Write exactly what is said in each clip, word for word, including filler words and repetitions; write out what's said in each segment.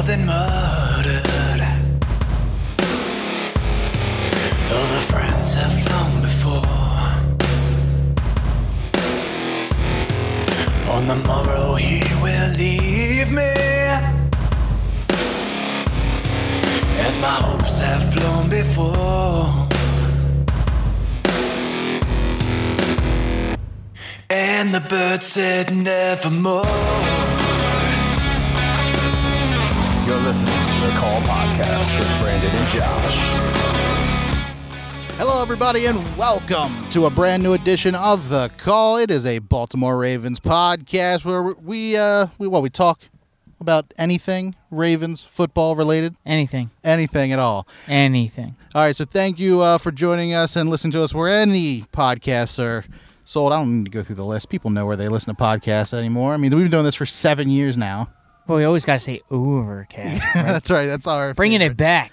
than murdered. All the friends have flown before. On the morrow he will leave me, as my hopes have flown before. And the bird said nevermore. You're listening to the Call Podcast with Brandon and Josh. Hello, everybody, and welcome to a brand new edition of The Call. It is a Baltimore Ravens podcast where we, uh, we well, we talk about anything Ravens football related. Anything. Anything at all. Anything. All right, so thank you uh, for joining us and listening to us where any podcasts are sold. I don't need to go through the list. People know where they listen to podcasts anymore. I mean, we've been doing this for seven years now. Well, we always got to say Overcast. Right? That's right. That's our Bringing favorite. it back.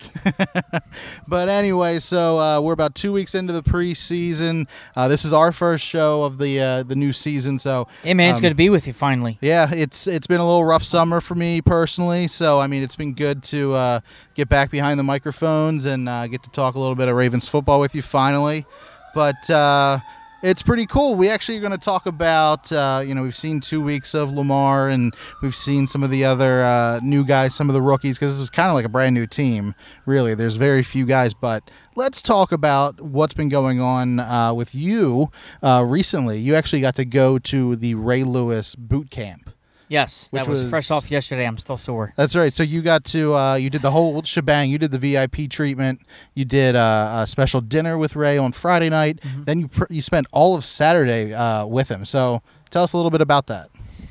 But anyway, so uh, we're about two weeks into the preseason. Uh, this is our first show of the uh, the new season. So, Hey, man, it's um, good to be with you finally. Yeah, it's it's been a little rough summer for me personally. So, I mean, it's been good to uh, get back behind the microphones and uh, get to talk a little bit of Ravens football with you finally. But uh, it's pretty cool. We actually are going to talk about, uh, you know, we've seen two weeks of Lamar and we've seen some of the other uh, new guys, some of the rookies, because this is kind of like a brand new team, really. There's very few guys, but let's talk about what's been going on uh, with you uh, recently. You actually got to go to the Ray Lewis boot camp. Yes, that Which was, was- fresh off yesterday. I'm still sore. That's right. So you got to, uh, you did the whole shebang. You did the V I P treatment. You did uh, a special dinner with Ray on Friday night. Mm-hmm. Then you pr- you spent all of Saturday uh, with him. So tell us a little bit about that.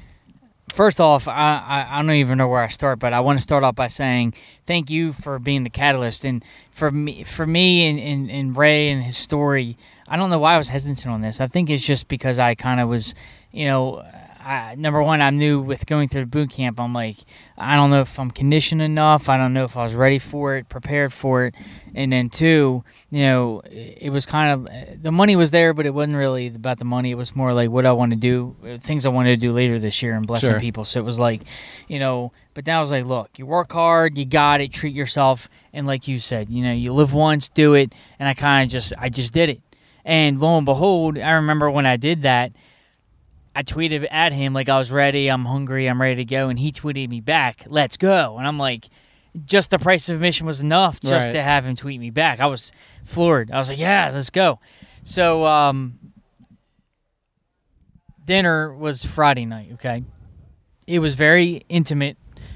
First off, I, I, I don't even know where I start, but I want to start off by saying thank you for being the catalyst. And for me, for me and, and, and Ray and his story, I don't know why I was hesitant on this. I think it's just because I kind of was, you know, I, number one, I'm new with going through the boot camp. I'm like, I don't know if I'm conditioned enough. I don't know if I was ready for it, prepared for it. And then two, you know, it was kind of, the money was there, but it wasn't really about the money. It was more like what I want to do, things I wanted to do later this year and blessing Sure. people. So it was like, you know, but then I was like, look, you work hard, you got it, treat yourself. And like you said, you know, you live once, do it. And I kind of just, I just did it. And lo and behold, I remember when I did that, I tweeted at him like I was ready, I'm hungry, I'm ready to go, and he tweeted me back, let's go. And I'm like, just the price of admission was enough just Right. to have him tweet me back. I was floored. I was like, yeah, let's go. So um, dinner was Friday night, okay? It was very intimate,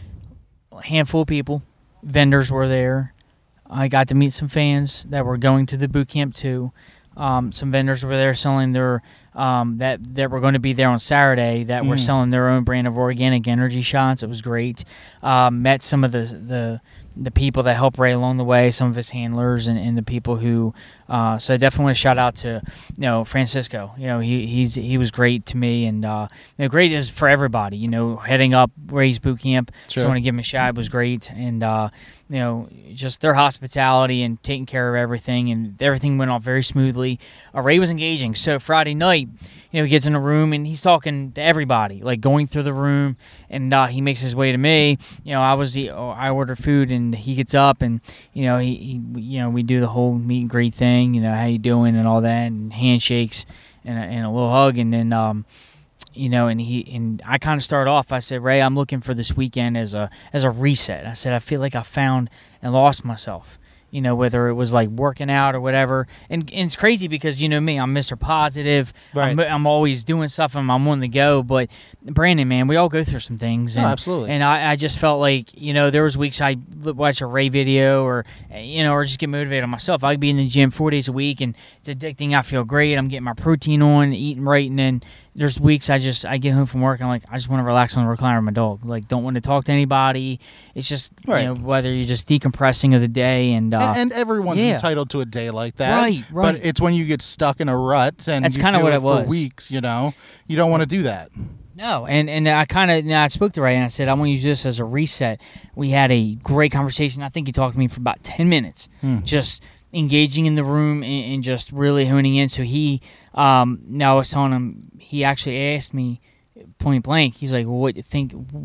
a handful of people. Vendors were there. I got to meet some fans that were going to the boot camp too. Um, some vendors were there selling their um, that that were going to be there on Saturday that were Mm. selling their own brand of organic energy shots. It was great. Um, met some of the the the people that helped Ray along the way, some of his handlers and, and the people who. Uh, so I definitely want to shout out to you know Francisco. You know he he's he was great to me and uh, you know, great is for everybody. You know heading up Ray's boot camp. Sure. So I want to give him a shout. It was great and. Uh, you know, just their hospitality and taking care of everything, and everything went off very smoothly. Uh, Ray was engaging. So Friday night, you know, he gets in a room and he's talking to everybody, like going through the room, and uh, he makes his way to me. You know, I was the I ordered food, and he gets up, and you know, he, he you know, we do the whole meet and greet thing. You know, how you doing and all that, and handshakes and a, and a little hug, and then. Um, You know, and he and I kind of start off. I said, Ray, I'm looking for this weekend as a as a reset. I said, I feel like I found and lost myself. You know, whether it was like working out or whatever. And, and it's crazy because you know me, I'm Mister Positive. Right. I'm, I'm always doing stuff and I'm on the go. But Brandon, man, we all go through some things. And, Oh, absolutely. And I, I just felt like you know there was weeks I watch a Ray video or you know or just get motivated on myself. I'd be in the gym four days a week and it's addicting. I feel great. I'm getting my protein on, eating right, and then. There's weeks I just I get home from work and I'm like I just want to relax on the recliner with my dog. Like don't want to talk to anybody. It's just Right. you know whether you're just decompressing of the day and uh, and, and everyone's yeah. entitled to a day like that. Right, right. But it's when you get stuck in a rut and That's you kinda do what it it for was. weeks, you know, you don't want to do that. no and and I kind of you know, I spoke to Ray and I said I want to use this as a reset. We had a great conversation. I think he talked to me for about ten minutes, Hmm. just engaging in the room and, and just really honing in. So he um, now I was telling him he actually asked me point blank. He's like, well, "What do you think? What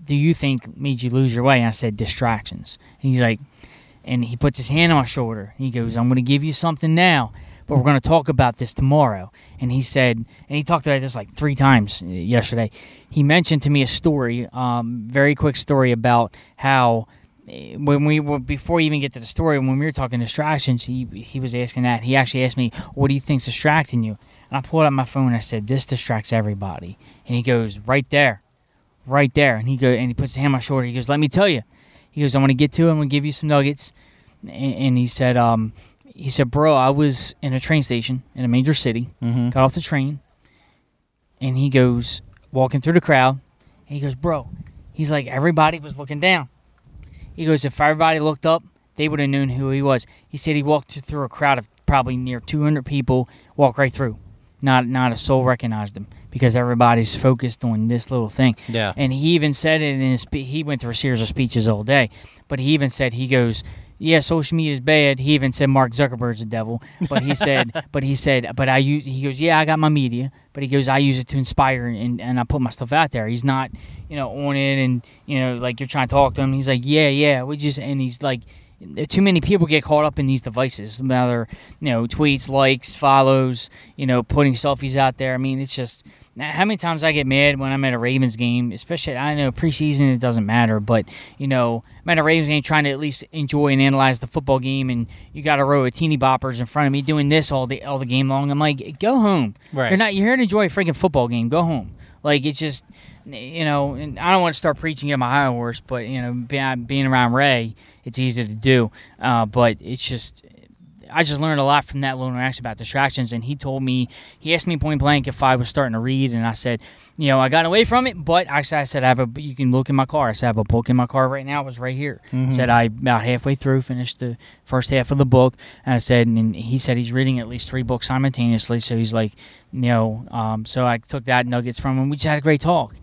do you think made you lose your way? And I said, distractions. And he's like, and he puts his hand on my shoulder. He goes, I'm going to give you something now, but we're going to talk about this tomorrow. And he said, and he talked about this like three times yesterday. He mentioned to me a story, um, very quick story about how when we were, before we even get to the story, when we were talking distractions, he he was asking that. He actually asked me, what do you think's distracting you? And I pulled out my phone and I said, this distracts everybody. And he goes, right there, right there. And he go and he puts his hand on my shoulder. He goes, let me tell you. He goes, I want to get to it. I'm going to give you some nuggets. And, and he said, um, he said, bro, I was in a train station in a major city, Mm-hmm. got off the train, and he goes, walking through the crowd, and he goes, bro, he's like, everybody was looking down. He goes, if everybody looked up, they would have known who he was. He said he walked through a crowd of probably near two hundred people, walked right through. Not not a soul recognized him because everybody's focused on this little thing. Yeah. And he even said it in his spe- he went through a series of speeches all day, but he even said, he goes, yeah, social media is bad. He even said Mark Zuckerberg's a devil, but he said, but he said, but I use. He goes, yeah, I got my media, but he goes, I use it to inspire and, and I put my stuff out there. He's not, you know, on it and you know, like you're trying to talk to him. He's like, yeah, yeah, we just, and he's like, too many people get caught up in these devices, whether you know, tweets, likes, follows, you know, putting selfies out there. I mean, it's just. How many times I get mad when I'm at a Ravens game, especially, I know preseason it doesn't matter, but, you know, I'm at a Ravens game trying to at least enjoy and analyze the football game, and you got a row of teeny boppers in front of me doing this all the all the game long. I'm like, go home. Right. You're not. You're here to enjoy a freaking football game. Go home. Like, it's just, you know, and I don't want to start preaching at my high horse, but, you know, being, being around Ray, it's easy to do. Uh, but it's just... I just learned a lot from that little interaction about distractions, and he told me, he asked me point blank if I was starting to read, and I said, you know, I got away from it, but I said, I said I have a, you can look in my car. I said, I have a book in my car right now. It was right here. Mm-hmm. Said I about halfway through, finished the first half of the book, and I said, and he said he's reading at least three books simultaneously, so he's like, you know, um, so I took that nuggets from him. We just had a great talk.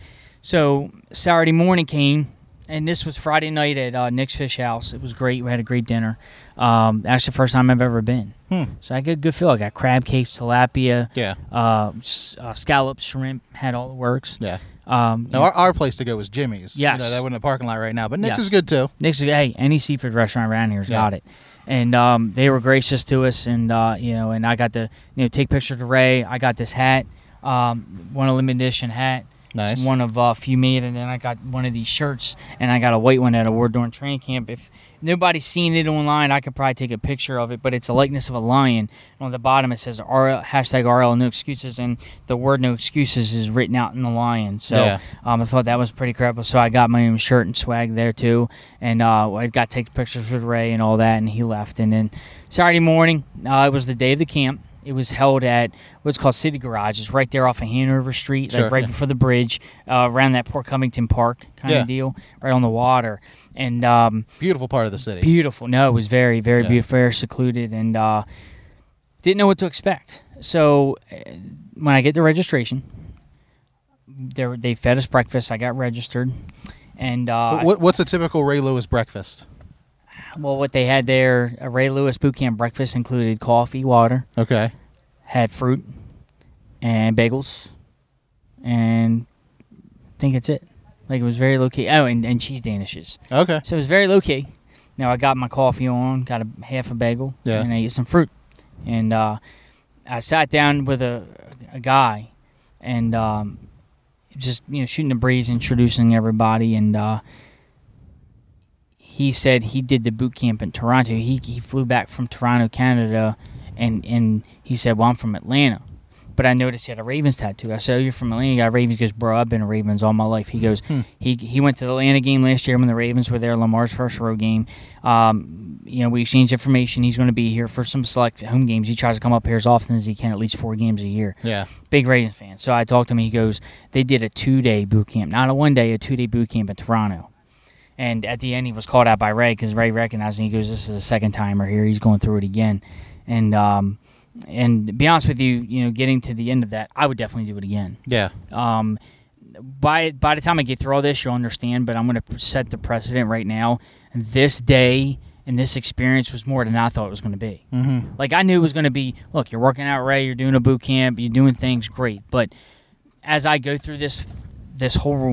So Saturday morning came, and this was Friday night at uh, Nick's Fish House. It was great. We had a great dinner. Um, that's the first time I've ever been. Hmm. So I got a good feel. I got crab cakes, tilapia, Yeah. uh, s- uh, scallops, shrimp, had all the works. Yeah. Um, Now, our, our place to go is Jimmy's. Yes. You know, that we're in the parking lot right now, but Nick's Yes. is good too. Nick's, hey, any seafood restaurant around here's Yeah. got it. And um, they were gracious to us, and uh, you know, and I got to you know take pictures of Ray. I got this hat, um, one a limited edition hat. Nice. It's one of a uh, few made, and then I got one of these shirts, and I got a white one that I wore during training camp. If nobody's seen it online, I could probably take a picture of it, but it's a likeness of a lion. And on the bottom, it says R- hashtag R L no excuses, and the word no excuses is written out in the lion. So Yeah. um, I thought that was pretty credible. So I got my own shirt and swag there, too, and uh, I got to take pictures with Ray and all that, and he left. And then Saturday morning, uh, it was the day of the camp. It was held at what's called City Garage. It's right there off of Hanover Street, Sure, like right yeah. before the bridge, uh, around that Port Covington Park kind Yeah. of deal, right on the water. And um, Beautiful part of the city. beautiful. No, it was very, very Yeah. beautiful, very secluded, and uh, didn't know what to expect. So uh, when I get the registration, there they fed us breakfast. I got registered, and uh, what, what's a typical Ray Lewis breakfast? well, what they had there, a Ray Lewis boot camp breakfast included coffee, water, Okay. had fruit, and bagels, and I think that's it. Like, it was very low key. Oh, and, and cheese danishes. Okay. So it was very low key. Now I got my coffee on, got a half a bagel, Yeah. and I ate some fruit. And uh, I sat down with a, a guy, and um, just you know shooting the breeze, introducing everybody, and uh, he said he did the boot camp in Toronto. He he flew back from Toronto, Canada, and and he said, "Well, I'm from Atlanta." But I noticed he had a Ravens tattoo. I said, "Oh, you're from Atlanta? You got Ravens?" He goes, "Bro, I've been a Ravens all my life." He goes, Hmm. he he went to the Atlanta game last year when the Ravens were there, Lamar's first road game. Um, you know, we exchanged information. He's going to be here for some select home games. He tries to come up here as often as he can, at least four games a year. Yeah. Big Ravens fan. So I talked to him. He goes, they did a two-day boot camp, not a one-day, a two-day boot camp in Toronto. And at the end, he was called out by Ray because Ray recognized him. He goes, "This is a second timer here. He's going through it again." And um, and to be honest with you, you know, getting to the end of that, I would definitely do it again. Yeah. Um, by by the time I get through all this, you'll understand. But I'm going to set the precedent right now. This day and this experience was more than I thought it was going to be. Mm-hmm. Like, I knew it was going to be, look, you're working out, Ray. You're doing a boot camp. You're doing things great. But as I go through this this whole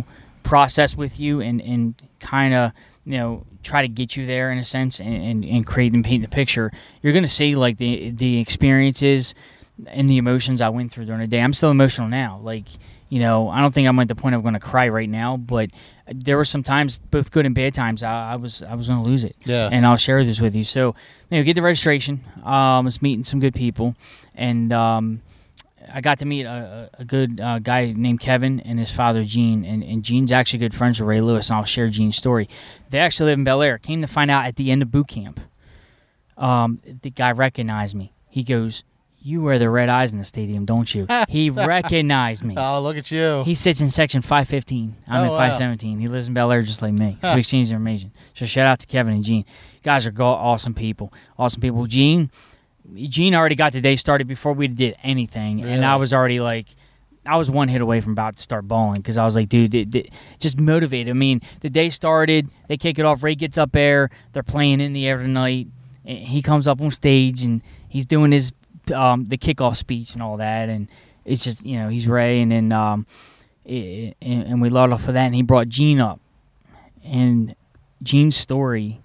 process with you and, and kind of, you know, try to get you there in a sense and, and, and create and paint the picture, you're going to see like the the experiences and the emotions I went through during the day. I'm still emotional now. Like, you know, I don't think I'm at the point of going to cry right now, but there were some times, both good and bad times, I, I was I was going to lose it. Yeah. And I'll share this with you. So, you know, get the registration. Um, I was meeting some good people, and um, I got to meet a, a good uh, guy named Kevin and his father, Gene. And, and Gene's actually good friends with Ray Lewis, and I'll share Gene's story. They actually live in Bel Air. Came to find out at the end of boot camp, um, the guy recognized me. He goes, "You wear the red eyes in the stadium, don't you?" He recognized me. Oh, look at you. He sits in section five fifteen. I'm Oh, in wow. five seventeen. He lives in Bel Air just like me. So Huh. we exchange information. So shout out to Kevin and Gene. You guys are go- awesome people. Awesome people. Gene, Gene already got the day started before we did anything. Really? And I was already like, I was one hit away from about to start bawling because I was like, dude, it, it, just motivated. I mean, the day started. They kick it off. Ray gets up there. They're playing in the air tonight. And he comes up on stage and he's doing his um, the kickoff speech and all that. And it's just, you know, he's Ray. And then um, it, and, and we led off of that. And he brought Gene up. And Gene's story,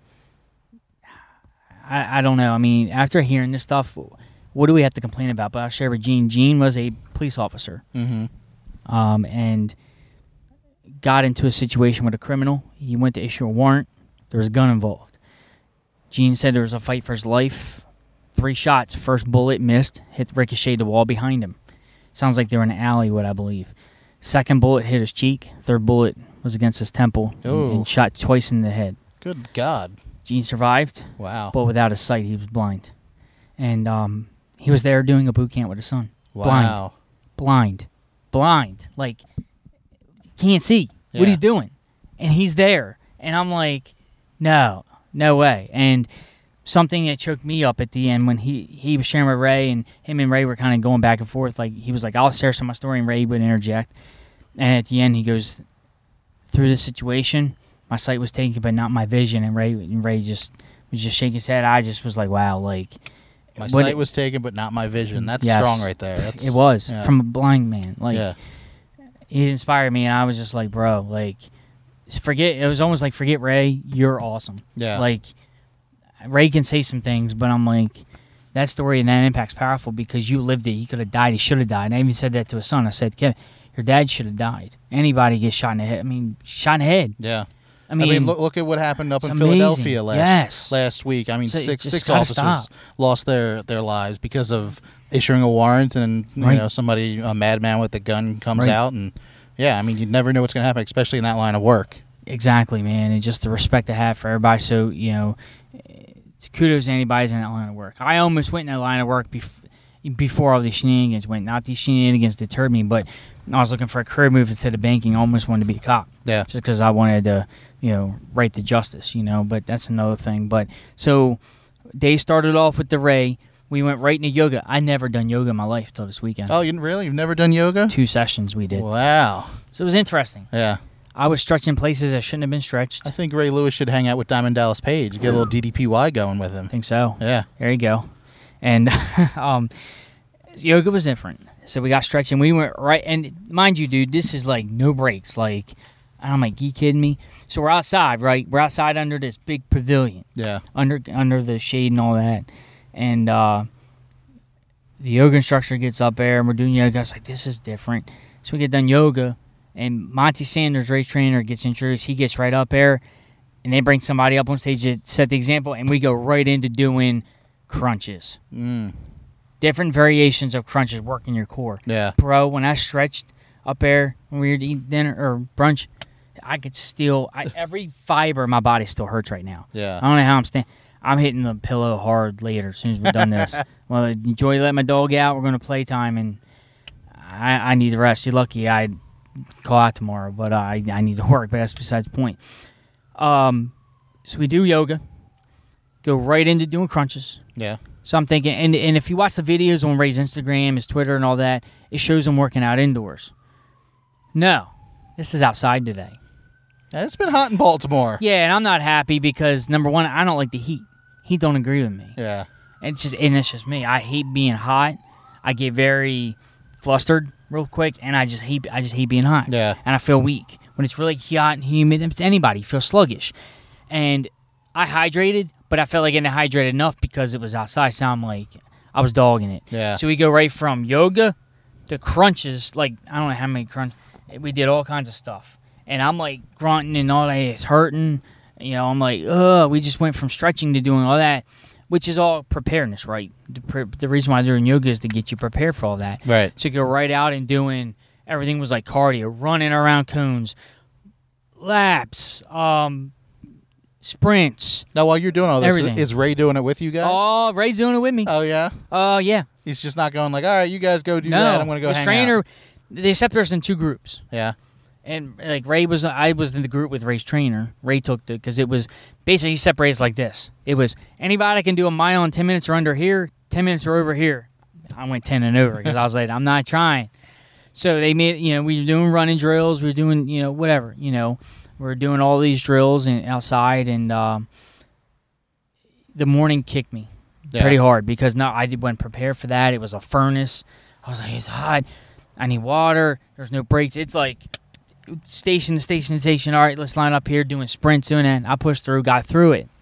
I, I don't know. I mean, after hearing this stuff, what do we have to complain about? But I'll share with Gene. Gene was a police officer. Mm-hmm. Um, and got into a situation with a criminal. He went to issue a warrant. There was a gun involved. Gene said there was a fight for his life. Three shots. First bullet missed, hit ricocheted the wall behind him. Sounds like they were in an alleyway, I believe. Second bullet hit his cheek. Third bullet was against his temple and, Ooh. and shot twice in the head. Good God. Gene survived, Wow. but without his sight, he was blind. And um, he was there doing a boot camp with his son. Wow. Blind. Blind. Like, can't see Yeah. what he's doing. And he's there. And I'm like, no, no way. And something that choked me up at the end when he, he was sharing with Ray, and him and Ray were kind of going back and forth. Like, he was like, I'll share some of my story, and Ray would interject. And at the end, he goes, through this situation, my sight was taken, but not my vision. And Ray, and Ray just was just shaking his head. I just was like, wow, like, My what sight it- was taken, but not my vision. That's Yes. strong right there. That's, it was yeah. from a blind man. Like, yeah. he inspired me, and I was just like, bro, like, forget. It was almost like, forget Ray, you're awesome. Yeah. Like, Ray can say some things, but I'm like, that story and that impact's powerful because you lived it. He could have died. He should have died. And I even said that to his son. I said, Kevin, your dad should have died. Anybody gets shot in the head. I mean, shot in the head. Yeah. I mean, I mean, look, look at what happened up it's in amazing. Philadelphia last Yes. last week. I mean, So it six just six gotta officers stop. lost their, their lives because of issuing a warrant, and you Right. know, somebody, a madman with a gun, comes Right. out, and yeah, I mean, you never know what's going to happen, especially in that line of work. Exactly, man, and just the respect I have for everybody. So, you know, kudos to anybody's in that line of work. I almost went in that line of work bef- before all these shenanigans went. Not these shenanigans deterred me, but I was looking for a career move instead of banking. I almost wanted to be a cop. Yeah. Just because I wanted to, you know, right the justice, you know, but that's another thing. But so, day started off with the Ray. We went right into yoga. I never done yoga in my life till this weekend. Oh, you really? You've never done yoga? Two sessions we did. Wow. So it was interesting. Yeah. I was stretching places that shouldn't have been stretched. I I think Ray Lewis should hang out with Diamond Dallas Page. Get a little D D P Y going with him. think so. Yeah. There you go. And um, yoga was different. So we got stretching. We went right, and mind you, dude, this is like no breaks. Like, I'm like, you kidding me? So we're outside, right? We're outside under this big pavilion, Yeah. under under the shade and all that. And uh, the yoga instructor gets up there, and we're doing yoga. I was like, this is different. So we get done yoga, and Monty Sanders, race trainer, gets introduced. He gets right up there, and they bring somebody up on stage to set the example, and we go right into doing crunches. Mm. Different variations of crunches working your core. Yeah. Bro, when I stretched up there when we were eating dinner or brunch, I could still, I, every fiber of my body still hurts right now. Yeah. I don't know how I'm standing. I'm hitting the pillow hard later as soon as we're done this. Well, enjoy letting my dog out. We're going to playtime, and I, I need to rest. You're lucky I call out tomorrow, but uh, I, I need to work, but that's besides the point. Um, so we do yoga, go right into doing crunches. Yeah. So I'm thinking, and, and if you watch the videos on Ray's Instagram, his Twitter, and all that, it shows him working out indoors. No, this is outside today. And it's been hot in Baltimore. Yeah, and I'm not happy because, number one, I don't like the heat. Heat don't agree with me. Yeah. And it's just, and it's just me. I hate being hot. I get very flustered real quick, and I just hate, I just hate being hot. Yeah. And I feel weak. when it's really hot and humid, it's anybody you feel sluggish. And I hydrated, but I felt like I didn't hydrate enough because it was outside. So I'm like, I was dogging it. Yeah. So we go right from yoga to crunches. Like, I don't know how many crunches. We did all kinds of stuff. And I'm like grunting and all that. It's hurting. You know, I'm like, ugh. We just went from stretching to doing all that, which is all preparedness, right? The, pre- the reason why I'm doing yoga is to get you prepared for all that. Right. So you go right out and doing, everything was like cardio, running around cones, laps, um, sprints. Now, while you're doing all this, Everything. is Ray doing it with you guys? Oh, Ray's doing it with me. Oh, yeah? Oh, uh, yeah. He's just not going like, all right, you guys go do no, that. I'm going to go his hang trainer, out. they separated us in two groups. Yeah. And like Ray was, I was in the group with Ray's trainer. Ray took the, because it was basically he separates like this. It was anybody can do a mile in ten minutes or under here, ten minutes or over here. I went ten and over because I was like, I'm not trying. So they made, you know, we were doing running drills, we were doing, you know, whatever, you know, we were doing all these drills and outside, and um, the morning kicked me Yeah. pretty hard because no, I did, wasn't prepared for that. It was a furnace. I was like, it's hot. I need water. There's no breaks. It's like station to station to station. All right, let's line up here doing sprints, doing that. I pushed through, got through it.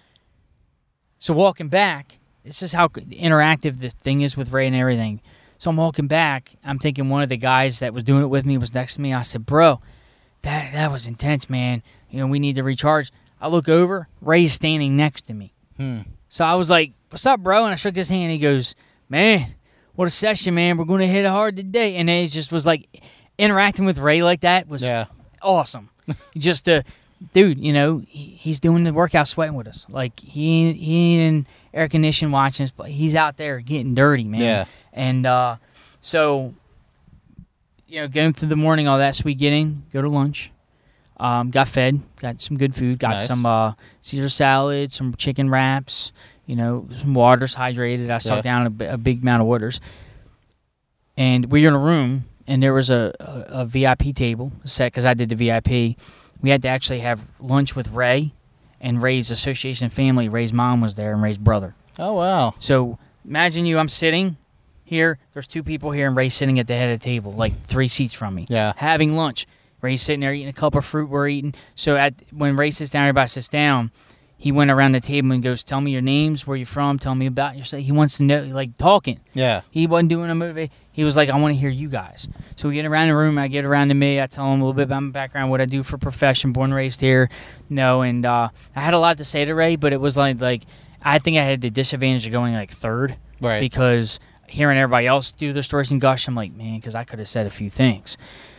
So walking back, this is how interactive the thing is with Ray and everything. So I'm walking back. I'm thinking one of the guys that was doing it with me was next to me. I said, bro, that that was intense, man. You know, we need to recharge. I look over. Ray's standing next to me. Hmm. So I was like, what's up, bro? And I shook his hand. He goes, man, what a session, man. We're going to hit it hard today. And it just was like interacting with Ray like that was Yeah. awesome. Just uh, dude, you know, he, he's doing the workout sweating with us. Like, he, he ain't in air conditioning watching us, but he's out there getting dirty, man. Yeah. And uh, so, you know, going through the morning, all that sweet getting, go to lunch. Um, got fed, got some good food, got Nice. some uh, Caesar salad, some chicken wraps, you know, some waters, hydrated. I sucked Yeah. down a, bi- a big amount of waters. And we were in a room, and there was a, a, a V I P table set because I did the V I P. We had to actually have lunch with Ray and Ray's association family. Ray's mom was there and Ray's brother. Oh, wow. So imagine you, I'm sitting here, there's two people here, and Ray's sitting at the head of the table, like three seats from me, Yeah. having lunch. Ray's sitting there eating a cup of fruit we're eating. So at when Ray sits down, everybody sits down, he went around the table and goes, tell me your names, where you from, tell me about yourself. He wants to know, like, talking. Yeah. He wasn't doing a movie. He was like, I want to hear you guys. So we get around the room. I get around to me. I tell him a little bit about my background, what I do for profession, born and raised here. No, and uh, I had a lot to say to Ray, but it was like, like I think I had the disadvantage of going like third. Right. Because hearing everybody else do their stories and gush, I'm like, man, because I could have said a few things.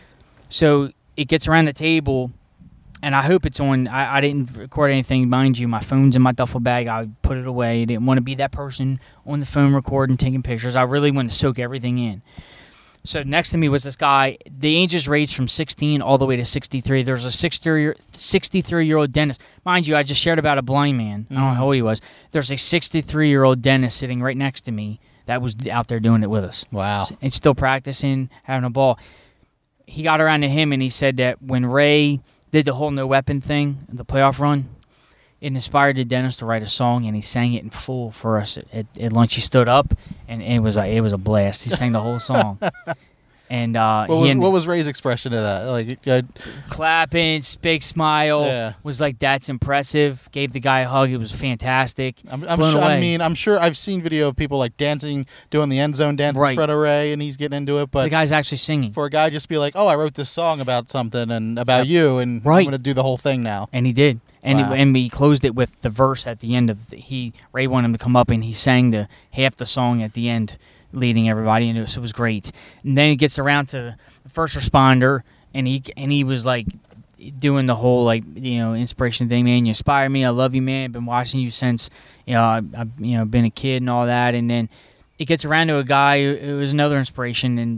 So it gets around the table, and I hope it's on. I, I didn't record anything. Mind you, my phone's in my duffel bag. I put it away. I didn't want to be that person on the phone recording, taking pictures. I really wanted to soak everything in. So next to me was this guy. The ages ranged from sixteen all the way to sixty-three. There was a sixty-three-year-old dentist. Mind you, I just shared about a blind man. I don't know how old he was. There's a sixty-three-year-old dentist sitting right next to me that was out there doing it with us. Wow. And still practicing, having a ball. He got around to him, and he said that when Ray did the whole no weapon thing, the playoff run, it inspired the dentist to write a song, and he sang it in full for us at, at, at lunch. He stood up, and it was a, it was a blast. He sang the whole song. And uh, What he was, and what was Ray's expression of that? Like, uh, clapping, big smile, Yeah. was like, that's impressive. Gave the guy a hug. It was fantastic. I'm, I'm Blown sure. I away. mean, I'm sure I've seen video of people like dancing, doing the end zone dance in Right. front of Ray, and he's getting into it. the But guy's actually singing. for a guy just be like, "Oh, I wrote this song about something and about you, and I'm Right. going to do the whole thing now." And he did. And Wow. it, and we closed it with the verse at the end of the, he Ray wanted him to come up, and he sang the half the song at the end, leading everybody into it. So it was great. And then it gets around to the first responder, and he and he was like doing the whole like you know inspiration thing. Man, you inspire me. I love you, man. I've been watching you since you know I, I've you know been a kid and all that. And then it gets around to a guy who, who was another inspiration. And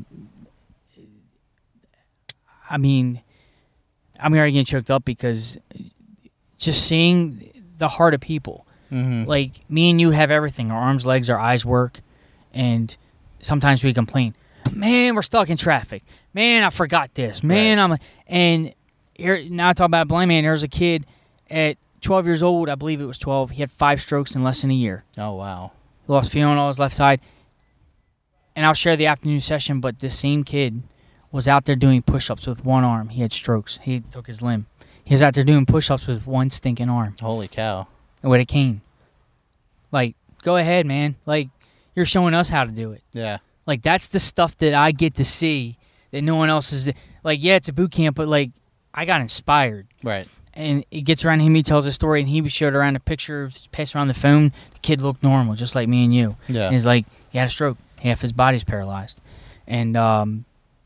I mean, I'm already getting choked up because just seeing the heart of people. Mm-hmm. Like, me and you have everything. Our arms, legs, our eyes work. And sometimes we complain. Man, we're stuck in traffic. Man, I forgot this. Man, Right. I'm... And here now I talk about a blind man. There's a kid at twelve years old. I believe it was twelve. He had five strokes in less than a year. Oh wow. Lost feeling on his left side. And I'll share the afternoon session, but this same kid was out there doing push-ups with one arm. He had strokes. He took his limb. He was out there doing push-ups with one stinking arm. Holy cow. And with a cane. Like, go ahead, man. Like, you're showing us how to do it. Yeah. Like, that's the stuff that I get to see that no one else is. Like, yeah, it's a boot camp, but, like, I got inspired. Right. And it gets around him, he tells a story, and he showed around a picture, passed around the phone. The kid looked normal, just like me and you. Yeah. And he's like, he had a stroke. Half his body's paralyzed. And, um...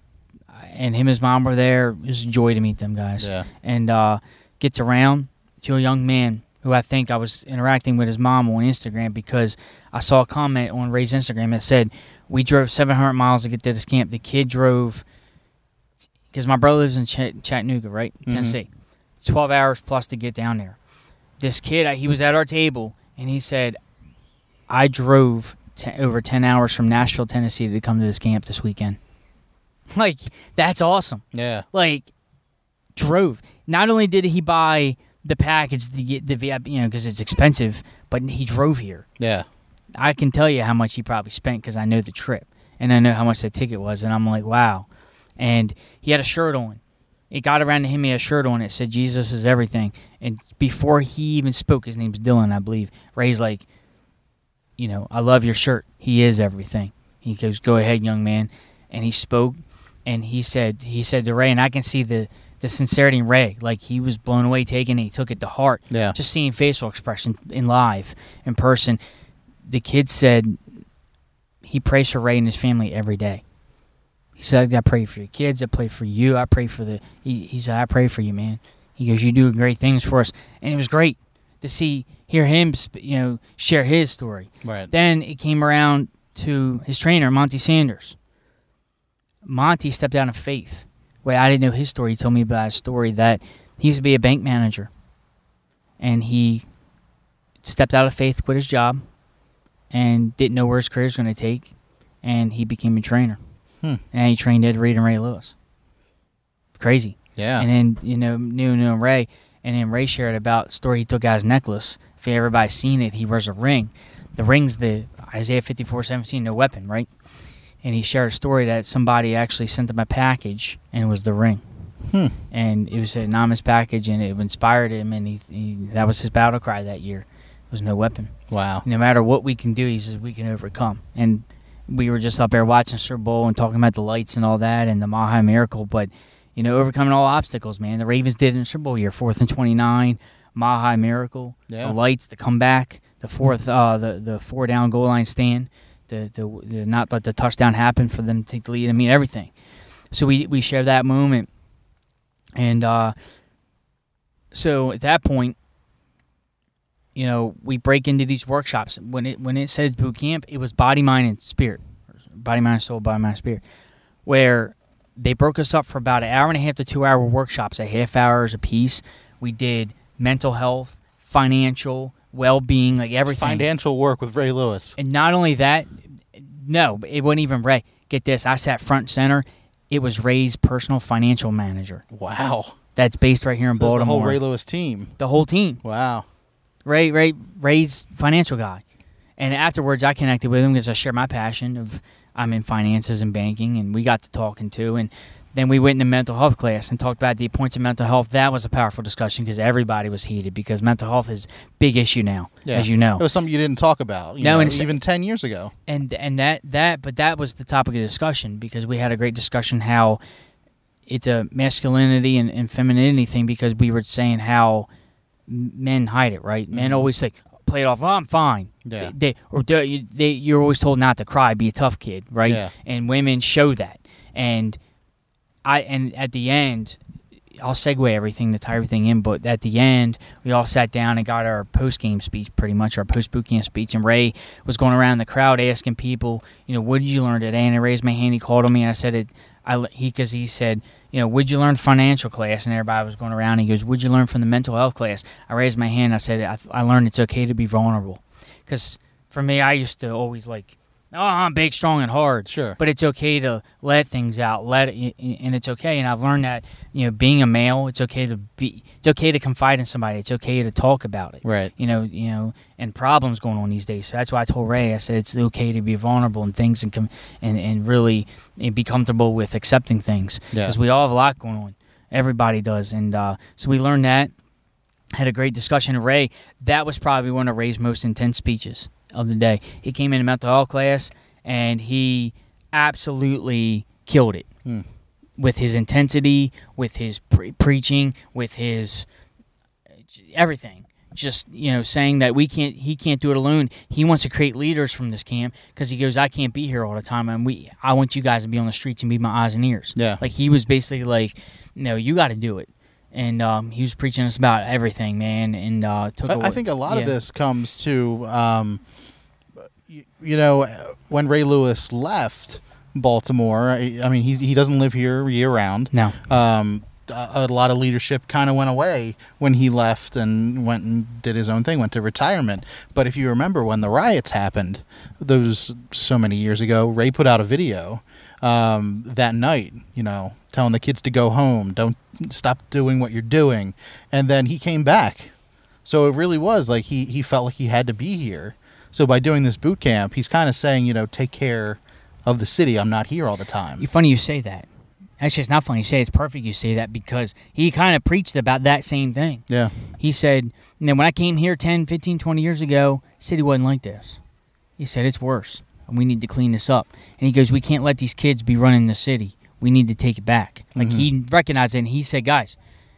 and him and his mom were there. It was a joy to meet them guys. Yeah. And uh, gets around to a young man who I think I was interacting with his mom on Instagram because I saw a comment on Ray's Instagram that said, we drove seven hundred miles to get to this camp. The kid drove, because my brother lives in Ch- Chattanooga, right? Mm-hmm. Tennessee. twelve hours plus to get down there. This kid, he was at our table, and he said, I drove t- over ten hours from Nashville, Tennessee to come to this camp this weekend. Like, that's awesome. Yeah. Like, drove. Not only did he buy the package, the the V I P, you know, because it's expensive, but he drove here. Yeah. I can tell you how much he probably spent because I know the trip. And I know how much the ticket was, and I'm like, wow. And he had a shirt on. It got around to him, he had a shirt on. It said, Jesus is everything. And before he even spoke, his name's Dylan, I believe, Ray's like, you know, I love your shirt. He is everything. He goes, go ahead, young man. And he spoke. And he said, he said to Ray, and I can see the, the sincerity in Ray. Like, he was blown away, taking it. He took it to heart. Yeah. Just seeing facial expression in live, in person. The kid said he prays for Ray and his family every day. He said, I pray for your kids. I pray for you. I pray for the... He, he said, I pray for you, man. He goes, you do great things for us. And it was great to see, hear him, you know, share his story. Right. Then it came around to his trainer, Monty Sanders. Monty stepped out of faith. Well, I didn't know his story. He told me about his story that he used to be a bank manager. And he stepped out of faith, quit his job, and didn't know where his career was going to take. And he became a trainer. Hmm. And he trained Ed Reed and Ray Lewis. Crazy. Yeah. And then, you know, knew, knew Ray. And then Ray shared about the story he took out his necklace. If everybody's seen it, he wears a ring. The ring's the Isaiah fifty-four seventeen, no weapon, right? And he shared a story that somebody actually sent him a package, and it was the ring. Hmm. And it was an anonymous package, and it inspired him, and he, he that was his battle cry that year. It was no weapon. Wow. No matter what we can do, he says we can overcome. And we were just up there watching Super Bowl and talking about the lights and all that and the Mile High Miracle, but, you know, overcoming all obstacles, man. The Ravens did it in the Super Bowl year, fourth and twenty-nine, Mile High Miracle, Yeah. the lights, the comeback, the fourth, uh, the the four down goal line stand, the the, the not let the touchdown happen for them to take the lead. I mean, everything. So we we share that moment, and uh, so at that point, you know, we break into these workshops. When it when it says boot camp, it was body, mind, and spirit, body, mind, soul, body, mind, spirit, where they broke us up for about an hour and a half to two hour workshops, at half hours a piece. We did mental health, financial, well-being, like everything. Financial work with Ray Lewis. And not only that, no, it wasn't even Ray. Get this, I sat front and center. It was Ray's personal financial manager. Wow. That's based right here in So that's Baltimore. the whole Ray Lewis team. The whole team. Wow. Ray, Ray, Ray's financial guy. And afterwards, I connected with him because I share my passion of I'm in finances and banking, and we got to talking too. And then we went into mental health class and talked about the importance of mental health. That was a powerful discussion because everybody was heated because mental health is a big issue now, Yeah. as you know. It was something you didn't talk about. You No, know, and it's- even ten years ago. And and that that but that was the topic of discussion because we had a great discussion how it's a masculinity and, and femininity thing because we were saying how men hide it, right? Men Mhm. always say play it off. Oh, I'm fine. Yeah. They, they or they, they, you're always told not to cry, be a tough kid, right? Yeah. And women show that. And I and at the end, I'll segue everything to tie everything in, but at the end, we all sat down and got our post-game speech, pretty much, our post-boot camp speech, and Ray was going around the crowd asking people, you know, what did you learn today? And I raised my hand, he called on me, and I said, it. I, he, because he said, you know, what'd you learn financial class? And everybody was going around, and he goes, what'd you learn from the mental health class? I raised my hand, I said, I, I learned it's okay to be vulnerable. Because for me, I used to always, like, Oh, I'm big, strong, and hard. Sure. But it's okay to let things out, let it, and it's okay. And I've learned that, you know, being a male, it's okay to be, it's okay to confide in somebody. It's okay to talk about it. Right. You know, you know, and problems going on these days. So that's why I told Ray. I said it's okay to be vulnerable and things, and com- and and really and be comfortable with accepting things. Yeah. Because we all have a lot going on. Everybody does, and uh, so we learned that. Had a great discussion with Ray. That was probably one of Ray's most intense speeches of the day. He came in a mental health class, and he absolutely killed it Hmm. with his intensity, with his pre- preaching, with his everything. Just, you know, saying that we can't, he can't do it alone. He wants to create leaders from this camp because he goes, I can't be here all the time, and we, I want you guys to be on the streets and be my eyes and ears. Yeah. Like, he was basically like, no, you got to do it. And um, he was preaching us about everything, man. And uh, took. I, a, I think a lot yeah. of this comes to, um, you, you know, when Ray Lewis left Baltimore. I, I mean, he he doesn't live here year round. No. Um, a, a lot of leadership kind of went away when he left and went and did his own thing, went to retirement. But if you remember when the riots happened, those so many years ago, Ray put out a video um, that night, you know, telling the kids to go home, don't stop doing what you're doing. And then he came back. So it really was like he, he felt like he had to be here. So by doing this boot camp, he's kind of saying, you know, take care of the city. I'm not here all the time. It's funny you say that. Actually, it's not funny you say it. It's perfect you say that because he kind of preached about that same thing. Yeah. He said, you know, when I came here ten, fifteen, twenty years ago, the city wasn't like this. He said, it's worse, and we need to clean this up. And he goes, we can't let these kids be running the city. We need to take it back. Like, Mm-hmm. he recognized it, and he said, guys,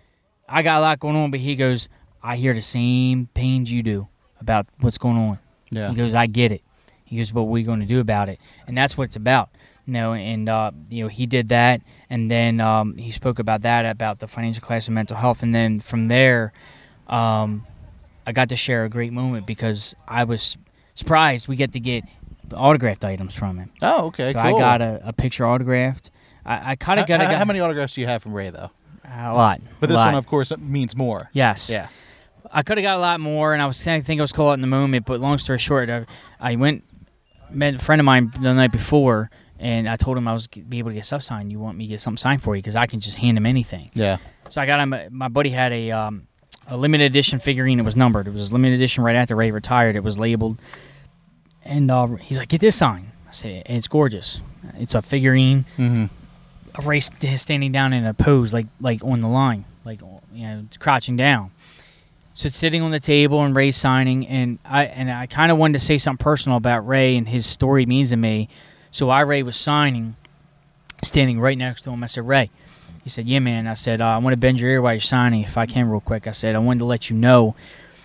I got a lot going on, but he goes, I hear the same pains you do about what's going on. Yeah. He goes, I get it. He goes, what are we going to do about it? And that's what it's about. You know, and, uh, you know, he did that, and then um, he spoke about that, about the financial class and mental health. And then from there, um, I got to share a great moment because I was surprised we get to get autographed items from him. Oh, okay, so cool. I got a, a picture autographed. I, I kind of got how, a how many autographs do you have from Ray, though? A lot. But a this lot. one, of course, means more. Yes. Yeah. I could have got a lot more, and I was I think I was caught in the moment. But long story short, I, I went met a friend of mine the night before, and I told him I was g- be able to get stuff signed. You want me to get something signed for you because I can just hand him anything. Yeah. So I got him. My buddy had a um, a limited edition figurine. It was numbered. It was a limited edition right after Ray retired. It was labeled, and uh, he's like, "Get this sign." I said, "It's gorgeous. It's a figurine Mm-hmm. of Ray st- standing down in a pose, like like on the line, like, you know, crouching down." So it's sitting on the table and Ray's signing, and I and I kind of wanted to say something personal about Ray and his story means to me. So while Ray was signing, standing right next to him, I said, "Ray," he said, "Yeah, man." I said, uh, "I want to bend your ear while you're signing, if I can, real quick." I said, "I wanted to let you know,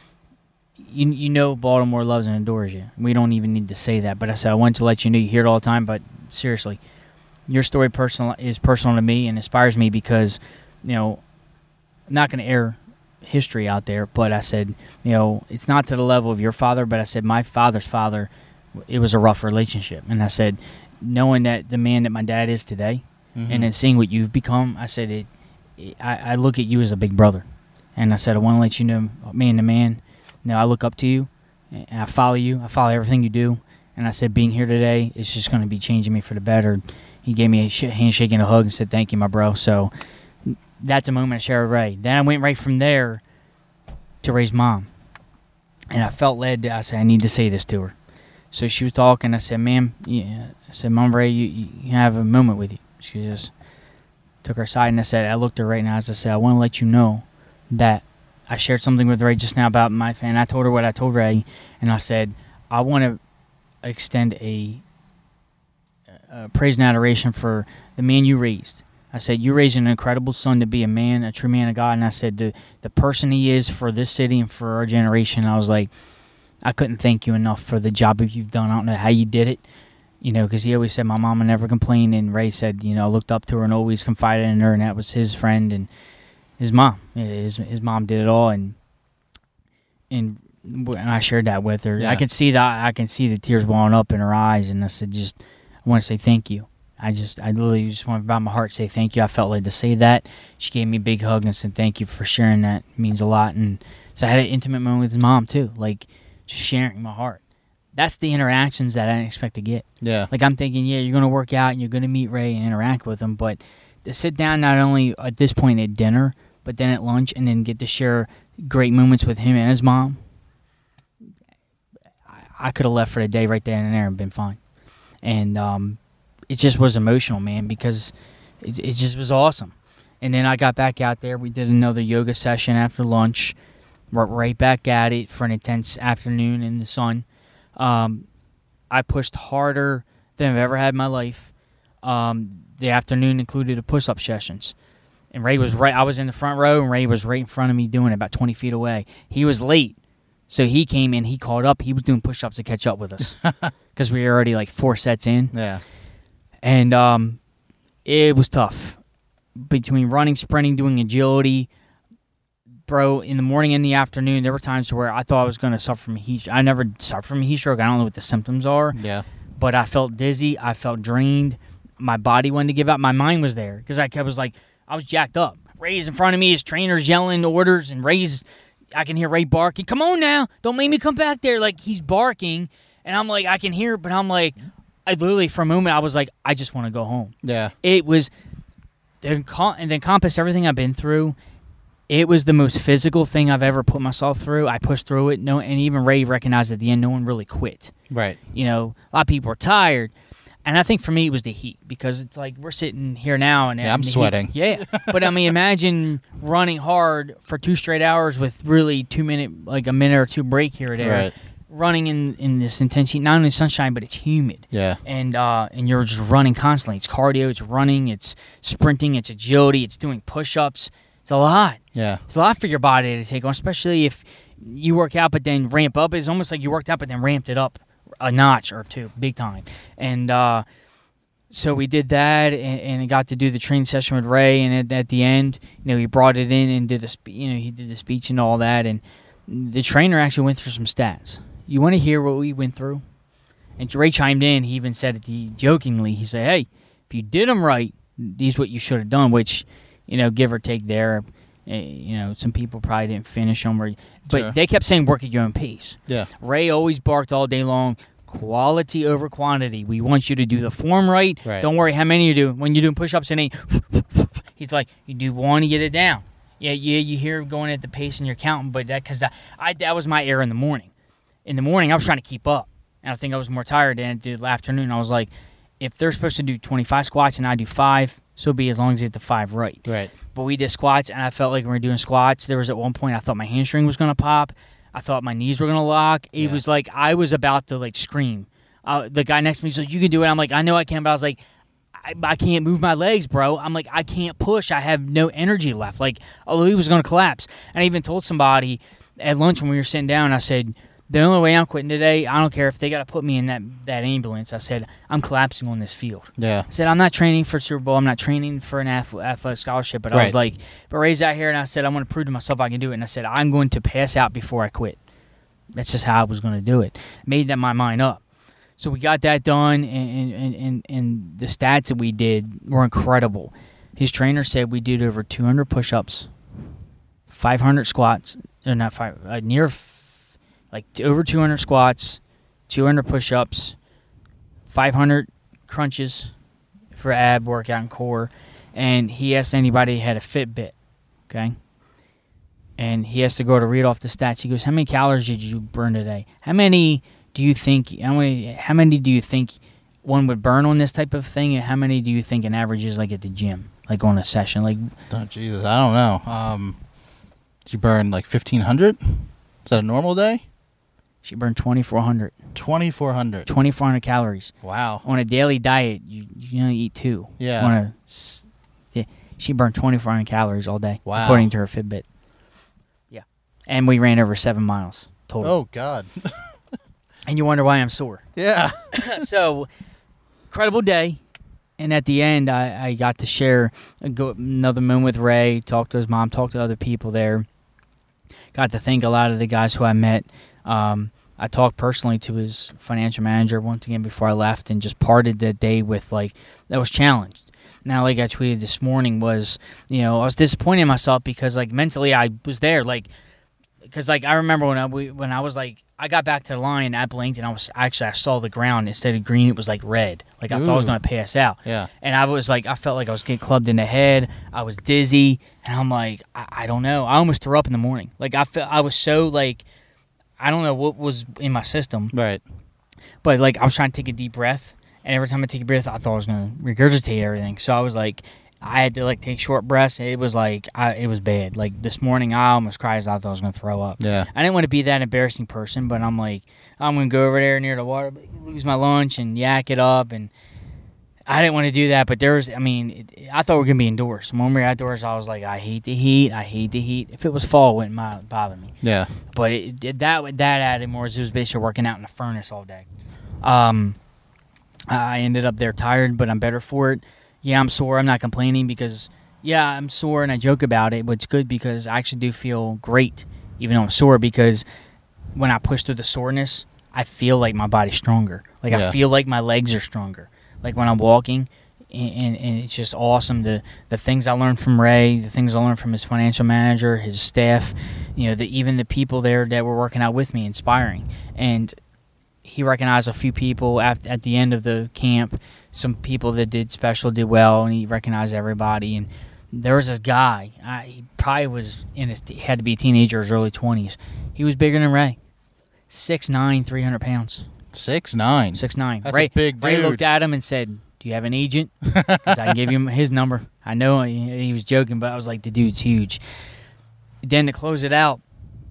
you you know, Baltimore loves and adores you. We don't even need to say that, but I said I wanted to let you know. You hear it all the time, but seriously, your story personal is personal to me and inspires me because, you know, I'm not going to air history out there, but I said, you know, it's not to the level of your father, but I said my father's father, it was a rough relationship. And I said, knowing that the man that my dad is today, Mm-hmm. and then seeing what you've become, I said, it, it I, I look at you as a big brother. And I said, I want to let you know, man to man, you know, I look up to you, and I follow you. I follow everything you do. And I said, being here today is just going to be changing me for the better. He gave me a sh- handshake and a hug and said, thank you, my bro. So that's a moment I shared with Ray. Then I went right from there to Ray's mom. And I felt led to, I said, I need to say this to her. So she was talking. I said, ma'am, yeah. I said, Mom, Ray, you, you have a moment with you. She just took her aside, and I said, I looked her right in the eyes. I said, I want to let you know that I shared something with Ray just now about my fan. I told her what I told Ray, and I said, I want to extend a, a praise and adoration for the man you raised. I said, you raised an incredible son to be a man, a true man of God. And I said, the, the person he is for this city and for our generation, I was like, I couldn't thank you enough for the job you've done. I don't know how you did it, you know, because he always said my mama never complained. And Ray said, you know, I looked up to her and always confided in her. And that was his friend and his mom. His, his mom did it all. And, and and I shared that with her. Yeah. I could see that. I can see the tears welling up in her eyes. And I said, just, I want to say thank you. I just, I literally just want about my heart to say thank you. I felt led to say that. She gave me a big hug and said thank you for sharing that. It means a lot. And so I had an intimate moment with his mom too, like just sharing my heart. that's the interactions that I didn't expect to get. Yeah. Like, I'm thinking, yeah, you're going to work out and you're going to meet Ray and interact with him, but to sit down not only at this point at dinner, but then at lunch and then get to share great moments with him and his mom, I, I could have left for the day right there and there and been fine. And um, it just was emotional, man, because it, it just was awesome. And then I got back out there. We did another yoga session after lunch. We're right back at it for an intense afternoon in the sun. Um, I pushed harder than I've ever had in my life. Um, the afternoon included the push-up sessions. And Ray was right. I was in the front row, and Ray was right in front of me doing it, about twenty feet away. He was late, so he came in. He caught up. He was doing push-ups to catch up with us because we were already like four sets in. Yeah. And um, it was tough. Between running, sprinting, doing agility, bro, in the morning and the afternoon, there were times where I thought I was going to suffer from heat. I never suffered from heat stroke. I don't know what the symptoms are. Yeah. But I felt dizzy. I felt drained. My body wanted to give up. My mind was there because I was like, I was jacked up. Ray's in front of me. His trainer's yelling orders, and Ray's, I can hear Ray barking. Come on now. Don't make me come back there. Like, he's barking, and I'm like, I can hear it, but I'm like, I literally, for a moment, I was like, I just want to go home. Yeah. It was, and to encompass everything I've been through, it was the most physical thing I've ever put myself through. I pushed through it. No, and even Ray recognized at the end, no one really quit. Right. You know, a lot of people are tired. And I think for me it was the heat because it's like we're sitting here now. And yeah, I'm the sweating. Heat, yeah. But, I mean, imagine running hard for two straight hours with really two minute, like a minute or two break here or there. Right. Running in, in this intense heat, not only sunshine, but it's humid. Yeah. And uh, and you're just running constantly. It's cardio, it's running, it's sprinting, it's agility, it's doing push-ups. It's a lot. Yeah. It's a lot for your body to take on, especially if you work out but then ramp up. It's almost like you worked out but then ramped it up a notch or two, big time. And uh, so we did that, and, and I got to do the training session with Ray. And at, at the end, you know, he brought it in and did a, spe- you know, he did the speech and all that. And the trainer actually went through some stats. You want to hear what we went through? And Ray chimed in. He even said it to, jokingly. He said, "Hey, if you did them right, these what you should have done." Which, you know, give or take there. You know, some people probably didn't finish them, or, but Sure. they kept saying work at your own pace. Yeah. Ray always barked all day long, quality over quantity. We want you to do the form right. Right. Don't worry how many you do. When you're doing push-ups, and he's like, you do one to get it down. Yeah, yeah, you hear going at the pace and you're counting, but that because I, I that was my error in the morning. In the morning, I was trying to keep up, and I think I was more tired than I did the afternoon. I was like, if they're supposed to do twenty-five squats and I do five, so be as long as you get the five right. Right. But we did squats, and I felt like when we were doing squats, there was at one point I thought my hamstring was going to pop. I thought my knees were going to lock. It Yeah. was like I was about to, like, scream. Uh, the guy next to me was like, you can do it. I'm like, I know I can, but I was like, I, I can't move my legs, bro. I'm like, I can't push. I have no energy left. Like, oh, he was going to collapse. And I even told somebody at lunch when we were sitting down, I said, the only way I'm quitting today, I don't care if they got to put me in that, that ambulance. I said, I'm collapsing on this field. Yeah. I said, I'm not training for Super Bowl. I'm not training for an athlete, athletic scholarship. But I Right. was like, but Ray's out here, and I said, I want to prove to myself I can do it. And I said, I'm going to pass out before I quit. That's just how I was going to do it. Made that my mind up. So we got that done, and, and, and, and the stats that we did were incredible. His trainer said we did over two hundred push-ups, five hundred squats, or not five, uh, near, f- like over two hundred squats, two hundred push-ups, five hundred crunches for ab workout and core, and he asked anybody who had a Fitbit, okay? And he has to go to read off the stats. He goes, how many calories did you burn today? How many do you think, how many, how many do you think one would burn on this type of thing? And how many do you think an average is like at the gym, like on a session? Like, Oh, Jesus. I don't know. Um, did you burn like fifteen hundred? Is that a normal day? she burned twenty-four hundred. twenty-four hundred. twenty-four hundred calories. Wow. On a daily diet, you, you only eat two. Yeah. On a, s- yeah, she burned twenty-four hundred calories all day, Wow. according to her Fitbit. Yeah. And we ran over seven miles total. Oh, God. And you wonder why I'm sore. Yeah. So, incredible day. And at the end, I, I got to share a go, another moment with Ray, talk to his mom, talk to other people there. Got to thank a lot of the guys who I met. Um, I talked personally to his financial manager once again before I left, and just parted that day with, like, that was challenged. Now, like I tweeted this morning, was, you know, I was disappointed in myself because, like, mentally I was there. Like, because, like, I remember when I, we, when I was, like, I got back to the line, I blinked, and I was actually I saw the ground instead of green, it was like red. Like I Ooh. thought I was going to pass out. Yeah. And I was like, I felt like I was getting clubbed in the head. I was dizzy, and I'm like, I, I don't know. I almost threw up in the morning. Like I felt, I was so like, I don't know what was in my system. Right. But like I was trying to take a deep breath, and every time I take a breath, I thought I was going to regurgitate everything. So I was like, I had to like take short breaths. It was like I, it was bad. Like this morning, I almost cried. I thought I was going to throw up. Yeah. I didn't want to be that embarrassing person, but I'm like, I'm going to go over there near the water, lose my lunch, and yak it up. And I didn't want to do that. But there was, I mean, it, I thought we were going to be indoors. When we were outdoors, I was like, I hate the heat. I hate the heat. If it was fall, it wouldn't bother me. Yeah. But it, it, that that added more. It was basically working out in the furnace all day. Um, I ended up there tired, but I'm better for it. Yeah, I'm sore. I'm not complaining because, yeah, I'm sore and I joke about it, but it's good because I actually do feel great, even though I'm sore, because when I push through the soreness, I feel like my body's stronger. Like, yeah. I feel like my legs are stronger. Like, when I'm walking, and, and, and it's just awesome. The the things I learned from Ray, the things I learned from his financial manager, his staff, you know, the, even the people there that were working out with me, inspiring. And he recognized a few people at, at the end of the camp. Some people that did special did well, and he recognized everybody. And there was this guy. I, he probably was in his he had to be a teenager, his early twenties. He was bigger than Ray, six nine, three hundred pounds. Six nine. Six nine. That's Ray, a big dude. Ray looked at him and said, "Do you have an agent? Because I can give you his number." I know he, he was joking, but I was like, "The dude's huge." Then to close it out,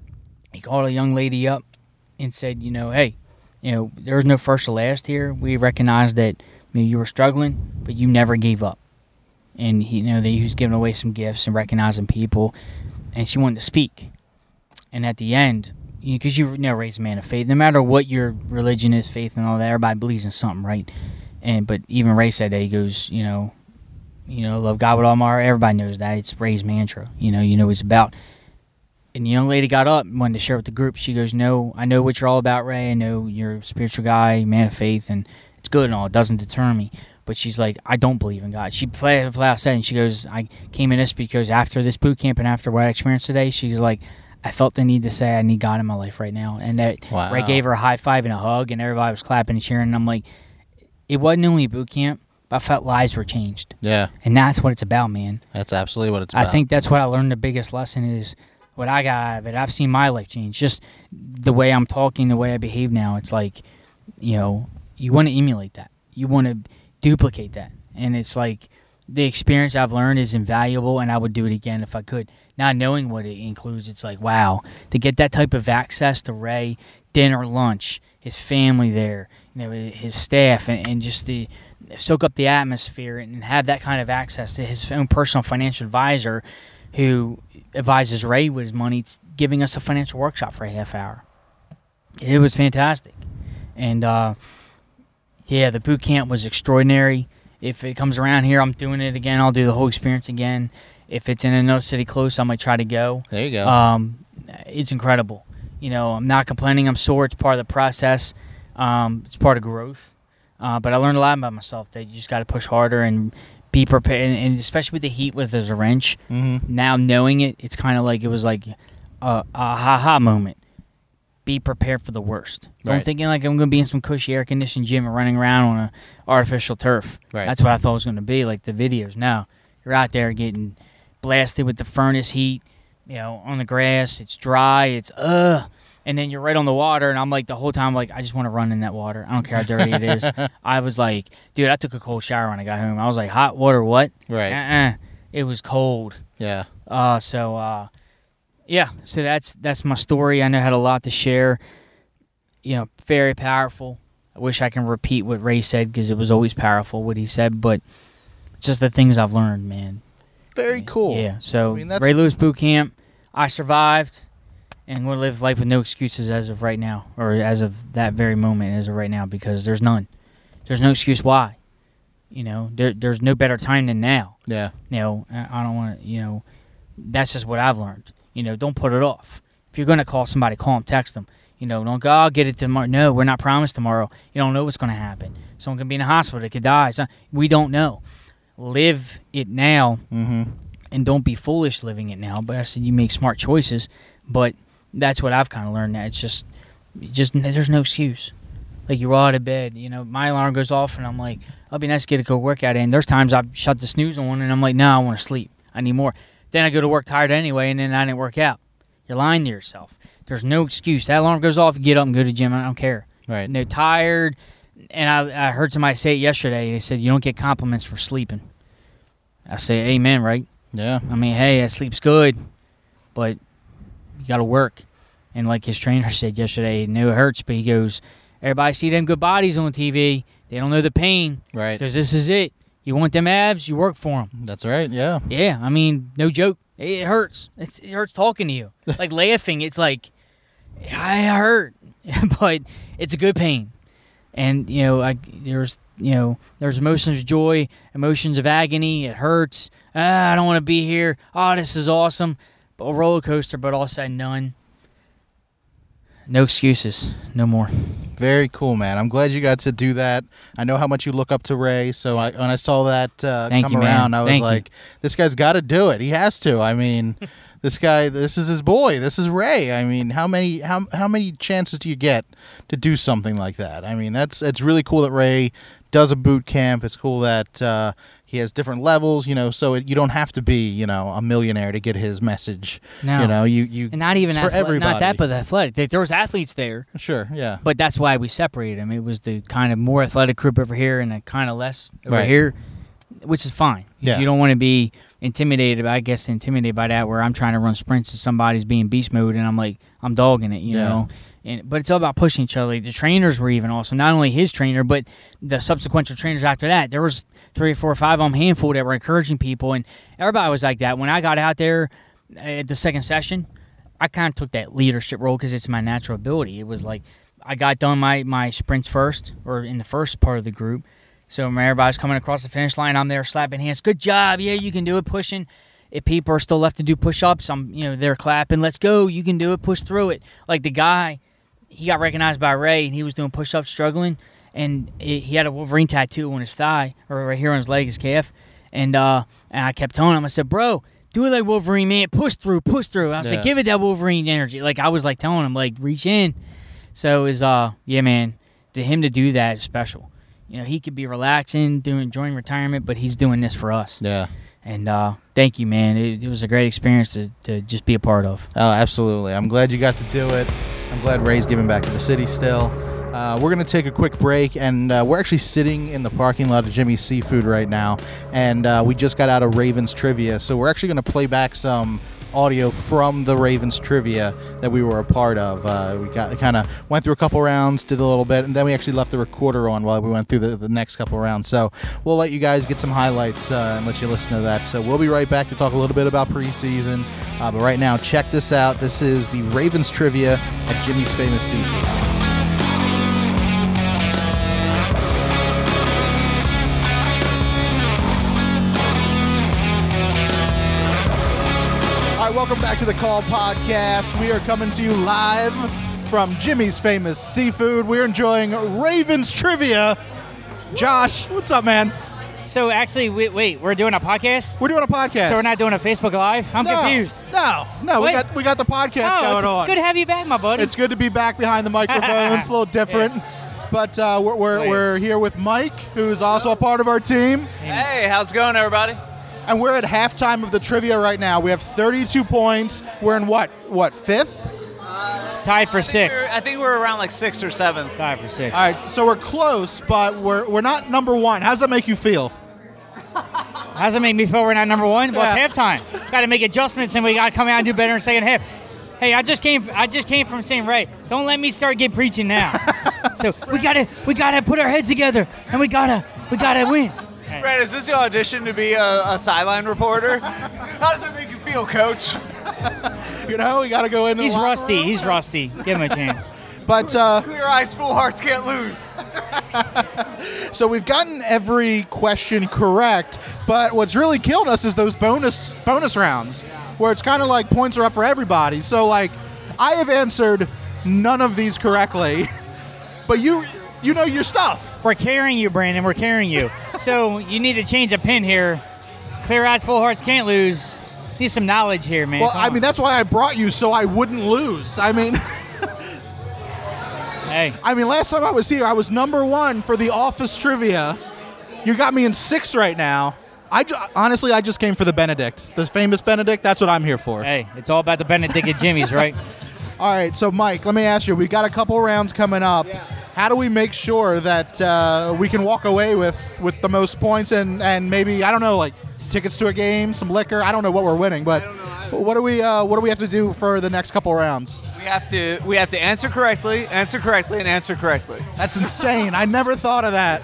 he called a young lady up and said, "You know, hey, you know, there's no first or last here. We recognize that." I mean, you were struggling, but you never gave up. And he, you know, he was giving away some gifts and recognizing people, and she wanted to speak. And at the end, because you, know, you know, Ray's a man of faith. No matter what your religion is, faith and all that, everybody believes in something, right? And but even Ray said that he goes, you know, you know, love God with all my heart. Everybody knows that it's Ray's mantra. You know, you know what it's about. And the young lady got up and wanted to share with the group. She goes, "No, I know what you're all about, Ray. I know you're a spiritual guy, man of faith, and it's good and all. It doesn't deter me." But she's like, "I don't believe in God." She flat out said, and she goes, "I came in this because after this boot camp and after what I experienced today," she's like, "I felt the need to say I need God in my life right now." And that wow. Ray gave her a high five and a hug, and everybody was clapping and cheering. And I'm like, it wasn't only a boot camp, but I felt lives were changed. Yeah. And that's what it's about, man. That's absolutely what it's about. I think that's what I learned. The biggest lesson is what I got out of it. I've seen my life change. Just the way I'm talking, the way I behave now. It's like, you know, you want to emulate that. You want to duplicate that. And it's like the experience I've learned is invaluable, and I would do it again if I could. Not knowing what it includes, it's like, wow, to get that type of access to Ray, dinner, lunch, his family there, you know, his staff, and, and just the soak up the atmosphere and have that kind of access to his own personal financial advisor who advises Ray with his money, giving us a financial workshop for a half hour. It was fantastic. And, uh, yeah, the boot camp was extraordinary. If it comes around here, I'm doing it again. I'll do the whole experience again. If it's in another city close, I might try to go. There you go. Um, it's incredible. You know, I'm not complaining. I'm sore. It's part of the process. Um, it's part of growth. Uh, but I learned a lot about myself that you just got to push harder and be prepared. And, and especially with the heat, with there's a wrench. Mm-hmm. Now knowing it, it's kind of like it was like a, a ha-ha moment. Be prepared for the worst. Don't Right. thinking like I'm going to be in some cushy air-conditioned gym and running around on a artificial turf. Right. That's what I thought it was going to be, like the videos. No, you're out there getting blasted with the furnace heat, you know, on the grass. It's dry. It's, ugh. And then you're right on the water, and I'm like, the whole time, like, I just want to run in that water. I don't care how dirty it is. I was like, dude, I took a cold shower when I got home. I was like, hot water, what? Right. Uh-uh. It was cold. Yeah. Uh, so, uh, yeah, so that's that's my story. I know I had a lot to share. You know, very powerful. I wish I can repeat what Ray said because it was always powerful what he said, but just the things I've learned, man. Very cool. Yeah, so I mean, that's- Ray Lewis Boot Camp, I survived, and we'll live life with no excuses as of right now, or as of that very moment as of right now, because there's none. There's no excuse why. You know, there, there's no better time than now. Yeah. You know, I I don't want to, you know, that's just what I've learned. You know, don't put it off. If you're going to call somebody, call them, text them. You know, don't go, I'll get it tomorrow. No, we're not promised tomorrow. You don't know what's going to happen. Someone could be in the hospital. They could die. So we don't know. Live it now, Mm-hmm. and don't be foolish living it now. But I said you make smart choices. But that's what I've kind of learned. That it's just, just there's no excuse. Like, you roll out of bed, you know, my alarm goes off, and I'm like, I'll be nice to get a good workout in. There's times I've shut the snooze on, and I'm like, no, I want to sleep. I need more. Then I go to work tired anyway, and then I didn't work out. You're lying to yourself. There's no excuse. That alarm goes off, you get up and go to the gym. I don't care. Right. You know, tired. And I, I heard somebody say it yesterday. They said, you don't get compliments for sleeping. I say, amen, right? Yeah. I mean, hey, that sleep's good, but you got to work. And like his trainer said yesterday, he knew it hurts, but he goes, everybody see them good bodies on T V. They don't know the pain. Right. Because this is it. You want them abs, you work for them. That's right, yeah. Yeah, I mean, no joke. It hurts. It's, it hurts talking to you. Like laughing, it's like, I hurt. But it's a good pain. And, you know, I, there's, you know, there's emotions of joy, emotions of agony. It hurts. Ah, I don't want to be here. Oh, this is awesome. But a roller coaster, but all of a sudden, none. No excuses. No more. Very cool, man. I'm glad you got to do that. I know how much you look up to Ray, so I, when I saw that uh, Thank come you, man. around, I was Thank like, you. this guy's got to do it. He has to. I mean, this guy, this is his boy. This is Ray. I mean, how many how how many chances do you get to do something like that? I mean, that's it's really cool that Ray does a boot camp. It's cool that uh, he has different levels, you know, so it, you don't have to be, you know, a millionaire to get his message. No. You know, you, you And not even it's for athle- everybody. not that, but athletic. There- There was athletes there. Sure, yeah. But that's why we separated them. It was the kind of more athletic group over here and a kind of less over Right. here, which is fine. 'Cause Yeah. You don't want to be intimidated, I guess, intimidated by that, where I'm trying to run sprints and somebody's being beast mode, and I'm like, I'm dogging it, you Yeah. know. And but it's all about pushing each other. The trainers were even awesome. Not only his trainer, but the subsequent trainers after that. There was three or four or five of them, handful, that were encouraging people, and everybody was like that. When I got out there at the second session, I kind of took that leadership role because it's my natural ability. It was like I got done my, my sprints first, or in the first part of the group. So when everybody's coming across the finish line, I'm there slapping hands. Good job. Yeah, you can do it, pushing. If people are still left to do push-ups, I'm, you know, they're clapping. Let's go. You can do it. Push through it. Like the guy, he got recognized by Ray, and he was doing push-ups, struggling, and it, he had a Wolverine tattoo on his thigh, or right here on his leg, his calf. And uh, and I kept telling him, I said, bro, do it like Wolverine, man. Push through, push through. I was Yeah. like, give it that Wolverine energy. Like I was like telling him, like reach in. So it was, uh, yeah, man, to him to do that is special. You know, he could be relaxing, doing enjoying retirement, but he's doing this for us. Yeah. And uh, thank you, man. It, it was a great experience to, to just be a part of. Oh, absolutely. I'm glad you got to do it. I'm glad Ray's giving back to the city still. Uh, we're going to take a quick break, and uh, we're actually sitting in the parking lot of Jimmy's Seafood right now, and uh, we just got out of Ravens Trivia, so we're actually going to play back some audio from the Ravens Trivia that we were a part of. Uh, we got kind of went through a couple rounds, did a little bit, and then we actually left the recorder on while we went through the, the next couple rounds. So we'll let you guys get some highlights uh, and let you listen to that. So we'll be right back to talk a little bit about preseason. Uh, but right now, check this out. This is the Ravens Trivia at Jimmy's Famous Seafood. Welcome back to the Call Podcast. We are coming to you live from Jimmy's Famous Seafood. We're enjoying Ravens Trivia. Josh, what's up, man? So actually, wait, wait, we're doing a podcast? We're doing a podcast. So we're not doing a Facebook Live? I'm no, confused. No, no, we What? got we got the podcast Oh, going it's on. good to have you back, my buddy. It's good to be back behind the microphone. It's a little different. But uh, we're we're, Wait. we're here with Mike, who's also a part of our team. Hey, how's it going, everybody? And we're at halftime of the trivia right now. We have thirty-two points. We're in what? What, fifth? It's tied for six. We're- I think we're around like sixth or seventh. Tied for six. All right, so we're close, but we're we're not number one. How does that make you feel? How does it make me feel we're not number one? Well, Yeah. it's halftime. Got to make adjustments, and we got to come out and do better in second half. Hey, I just came. I just came from saying, Ray, don't let me start get preaching now. So we gotta, we gotta put our heads together, and we gotta, we gotta win. Brad, is this your audition to be a, a sideline reporter? How does that make you feel, Coach? You know, we got to go into He's the locker rusty. room. He's rusty. Give him a chance. But uh, Clear eyes, full hearts can't lose. so we've gotten every question correct, but what's really killing us is those bonus bonus rounds, where it's kind of like points are up for everybody. So like, I have answered none of these correctly, but you you know your stuff. We're carrying you, Brandon. We're carrying you. So you need to change a pin here. Clear eyes, full hearts can't lose. Need some knowledge here, man. Well, Come I on. mean that's why I brought you, so I wouldn't lose. I mean, Hey. I mean, last time I was here, I was number one for the office trivia. You got me in sixth right now. I ju- honestly, I just came for the Benedict, the famous Benedict. That's what I'm here for. Hey, it's all about the Benedict and Jimmy's, right? All right, so Mike, let me ask you. We got a couple rounds coming up. Yeah. How do we make sure that uh, we can walk away with, with the most points and, and maybe, I don't know, like tickets to a game, some liquor? I don't know what we're winning, but what do we uh, what do we have to do for the next couple rounds? We have to we have to answer correctly, answer correctly, and answer correctly. That's insane. I never thought of that.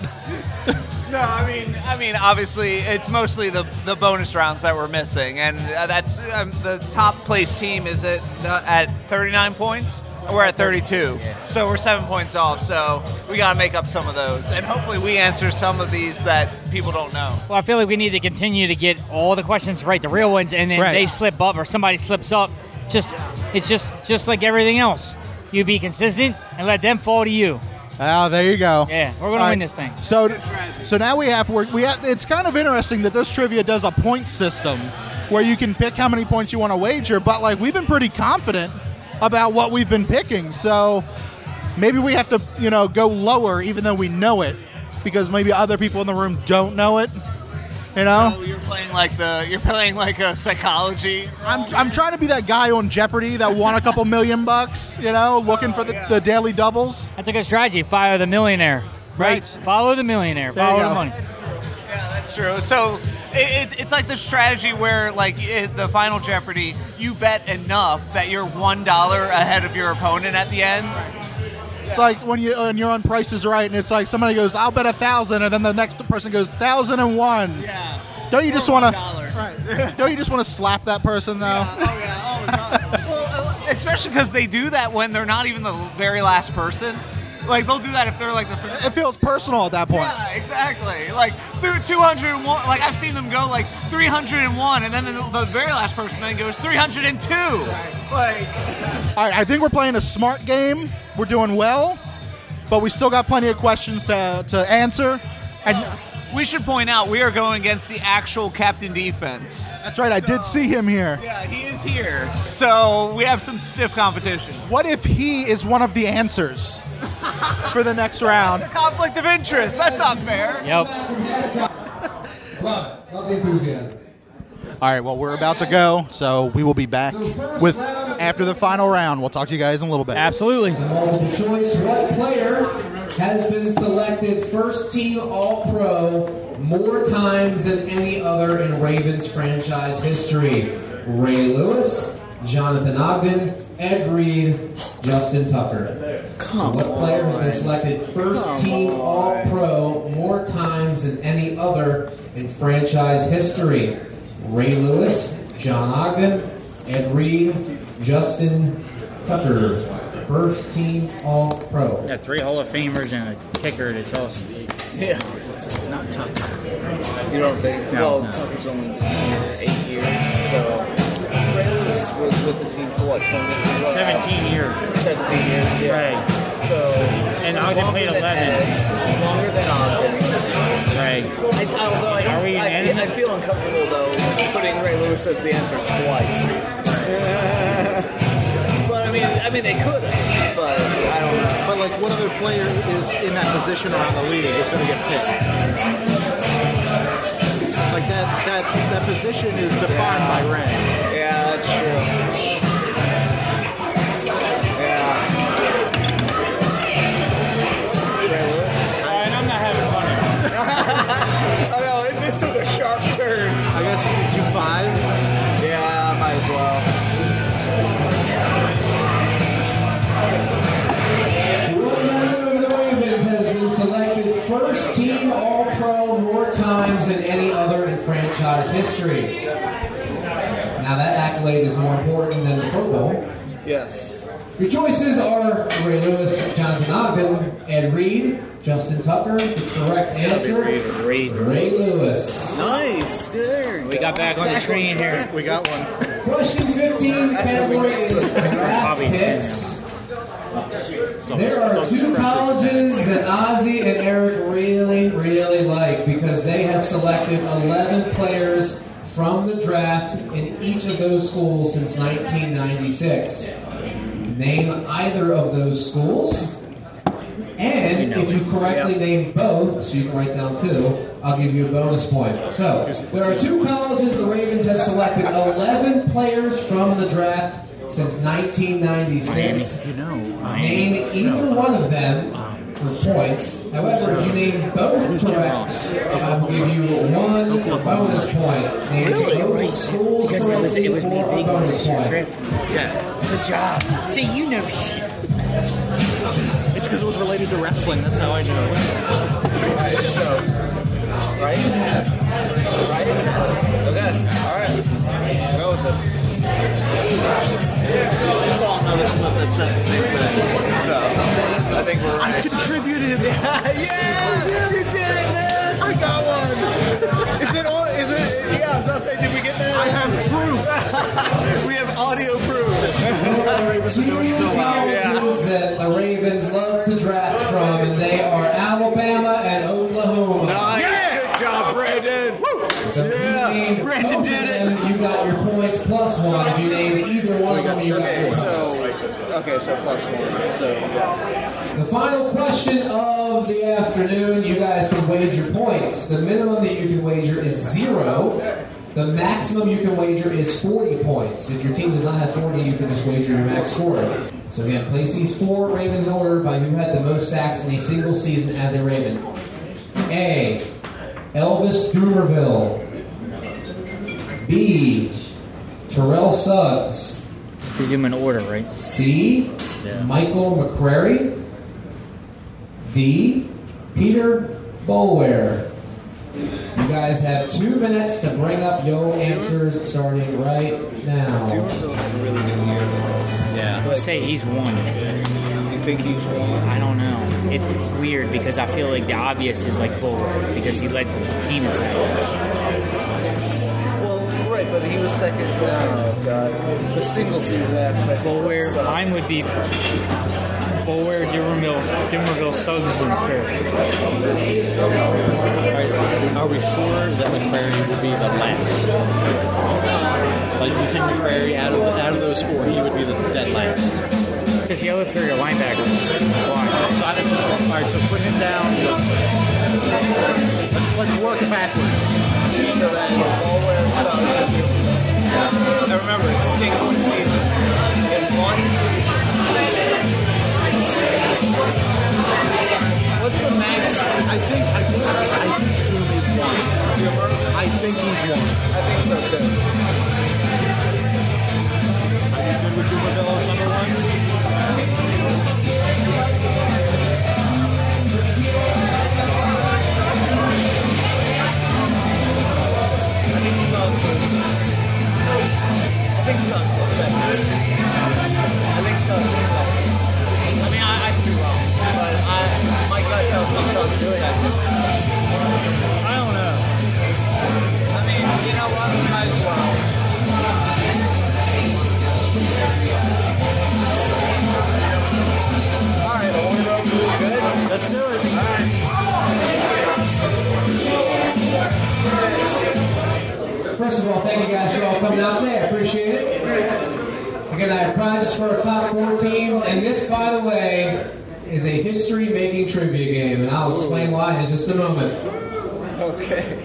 No, I mean, I mean, obviously, it's mostly the the bonus rounds that we're missing, and uh, that's um, the top place team is at uh, at thirty-nine points. We're at thirty-two, so we're seven points off. So we got to make up some of those, and hopefully, we answer some of these that people don't know. Well, I feel like we need to continue to get all the questions right, the real ones, and then Right. they slip up or somebody slips up. Just it's just just like everything else. You be consistent and let them fall to you. Oh, there you go. Yeah, we're gonna All win right. this thing. So, so now we have we're, we have. It's kind of interesting that this trivia does a point system where you can pick how many points you want to wager. But like we've been pretty confident about what we've been picking, so maybe we have to, you know, go lower even though we know it, because maybe other people in the room don't know it. You know, So you're playing like the you're playing like a psychology. I'm I'm trying to be that guy on Jeopardy that won a couple million bucks. You know, looking for the, the daily doubles. That's a good strategy. Follow the millionaire. Right. Right. Follow the millionaire. There you Follow go. the money. Yeah, that's true. So it, it, it's like the strategy where, like, it, the Final Jeopardy, you bet enough that you're one dollar ahead of your opponent at the end. It's like when you when you're on Price is Right, and it's like somebody goes, "I'll bet a thousand," and then the next person goes, "Thousand and one." Yeah. Don't you just Or want one to? dollar. Right. Don't you just want to slap that person though? Yeah, oh yeah, all the time. Well, uh, especially because they do that when they're not even the very last person. Like they'll do that if they're like the. Th- It feels personal at that point. yeah, exactly. Like through two hundred one. Like I've seen them go like three hundred one, and then the, the very last person then goes three hundred two. Like. All right, I think we're playing a smart game. We're doing well, but we still got plenty of questions to to answer. And We should point out we are going against the actual captain defense. that's right, I did see him here. Yeah, he is here. So we have some stiff competition. What if he is one of the answers for the next round? Conflict of interest. That's not fair. Yep. Love it. Love the enthusiasm. All right, well, we're about to go, so we will be back with after the final round. We'll talk to you guys in a little bit. Absolutely. Multiple choice. What player has been selected first team All-Pro more times than any other in Ravens franchise history? Ray Lewis, Jonathan Ogden, Ed Reed, Justin Tucker. So what player has been selected first team All-Pro more times than any other in franchise history? Ray Lewis, John Ogden, Ed Reed, Justin Tucker. First team All-Pro. Got three Hall of Famers and a kicker that's awesome. Yeah, it's, it's not Tucker. You don't think? No, well, no. Tucker's only here eight years, so Ray Lewis was with the team for what, twenty? What, Seventeen years. seventeen years, yeah. Right. So, And Ogden longer played than eleven. Ed, longer than Ogden. Right. I, although I, don't, Are we I, unanimous? I feel uncomfortable though putting Ray Lewis as the answer twice. But I mean, I mean they could have, but I don't know. But like, what other player is in that position around the league is going to get picked? Like that, that, that position is defined by Ray. Yeah, that's true. Yeah. Ray Lewis. And I'm not having fun here. I know, it, this took a sharp turn. I guess you five. Yeah, might as well. One member of the Ravens has been selected first team All-Pro more times than any other in franchise history. Now that accolade is more important than the Pro Bowl. Yes. Your choices are Ray Lewis, Jonathan Ogden, Ed Reed, Justin Tucker. The correct answer, Reed. Ray Lewis. Nice, good. We got back on the train here. We got one. Question fifteen, the That's a category weakness. is draft Bobby. picks. There are two colleges that Ozzy and Eric really, really like because they have selected eleven players from the draft in each of those schools since nineteen ninety-six. Name either of those schools. correctly name both, so you can write down two, I'll give you a bonus point. So, there are two colleges the Ravens have selected eleven players from the draft since nineteen ninety-six. You know, Name either one of them for points. However, if you name both correct, I will give you one bonus point. Name both schools Because it was, correctly it was for me a big bonus point. yeah. Good job. See, you know shit. It's because it was related to wrestling. That's how I know. Alright, so. Right? Right? Okay. Alright. Go with it. I saw another slip that said the same thing. So, I think we're I right. contributed. Yeah, yeah, you did it, man. I got one. Is it on? Is it? Yeah, I was about to say, did we get that? I have proof. We have audio proof. The Ravens are doing so well. Colleges that the Ravens love to draft from, and they are Alabama and Oklahoma. Nice. Good job, Brandon. Woo. So if Yeah, you named Brandon both did of it. them, you got your points plus one. If you named either one of them, you got Okay, your so okay, so plus one. So The final question of the afternoon, you guys can wager points. The minimum that you can wager is zero. The maximum you can wager is forty points. If your team does not have forty, you can just wager your max score. So again, place these four Ravens in order by who had the most sacks in a single season as a Raven. A. Elvis Dumervil. B. Terrell Suggs. You do them in order, right? C. Michael McCrary. D. Peter Boulware. You guys have two minutes to bring up your answers starting right now. really good year. Yeah. I say he's one. You think he's one? I don't know. It, it's weird because I feel like the obvious is like Bullard because he led the team in sacks. Well, right, but he was second. Oh God, the single season aspect. Bullware, sucks. mine would be Bullware, Dimmerville, Dimmerville, Suggs, and McCrary. Are, are we sure that McCrary will be the last? Like, you think McCrary, out of, out of those four, he would be the dead last? Because the other three are linebackers. That's why. So I think this one, all right, so put him down. Let's, let's work backwards. So then Boulware sucks. I remember it's single season. In one season. What's the max? I think, I think, I think Doom is one. I think he's one. I think so too. Are you good with Dumerville as number one? I think Suggs was. I think Suggs was second. I think Suggs was second. I mean, I, I could be wrong, but I, my gut tells me Suggs is second. I don't know. I mean, you know what? Might as well. All right, well, we're good. Let's do it. All right. First of all, thank you guys for all coming out today. I appreciate it. Again, I have prizes for our top four teams, and this, by the way, is a history-making trivia game, and I'll explain why in just a moment. Okay.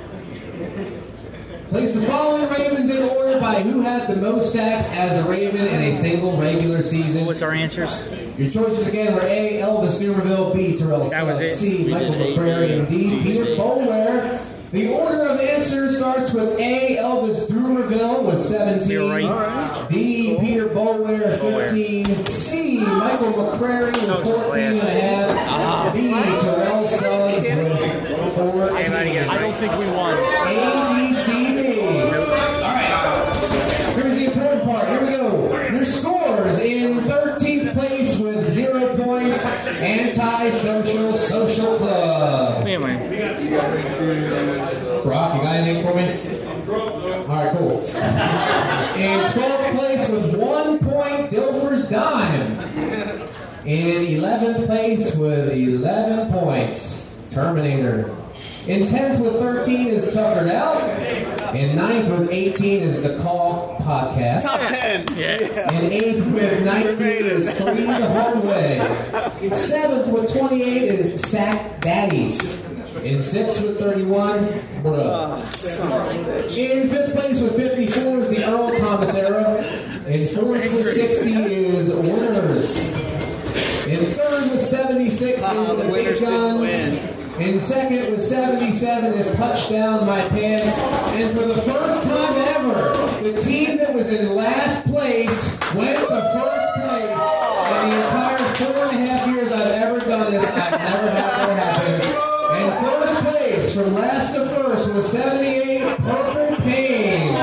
Place the following Ravens in order by who had the most sacks as a Raven in a single regular season. What's our answers? Your choices again were A. Elvis Dumerville, B. Terrell That was Suggs, it. C. We Michael did A, McCrary, and D. D, Peter C. Boulware. The order of answers starts with A. Elvis Dumerville with seventeen. You're right. All right. D. Peter Boulware, Boulware. fifteen. C. Michael McCrary with Suggs was fourteen and a half. D. Terrell Suggs with fourteen. I don't think we won. A, B, C, D. Alright. Here's the important part. Here we go. Your scores in thirteenth place with zero points. Anti-Social Social Club. Wait a minute. Brock, you got anything for me? Alright, cool. In twelfth place with one point, Dilfer's Dime. In eleventh place with eleven points, Terminator. In tenth with thirteen is Tuckered Out. In ninth with eighteen is The Call Podcast. Top ten. Yeah. In eighth with nineteen is Three the Hard Way. Seventh with twenty-eight is Sack Daddies. In sixth with thirty-one, Bruh. In fifth place with fifty-four is the Earl Thomas era. In fourth with sixty is Winners. In third with seventy-six is the Big Guns. In second with seventy-seven is Touchdown My Pants. And for the first time ever, the team that was in last place went to first place. In the entire four and a half years I've ever done this, I've never had that happen. And first place from last to first was seventy-eight Purple Pain.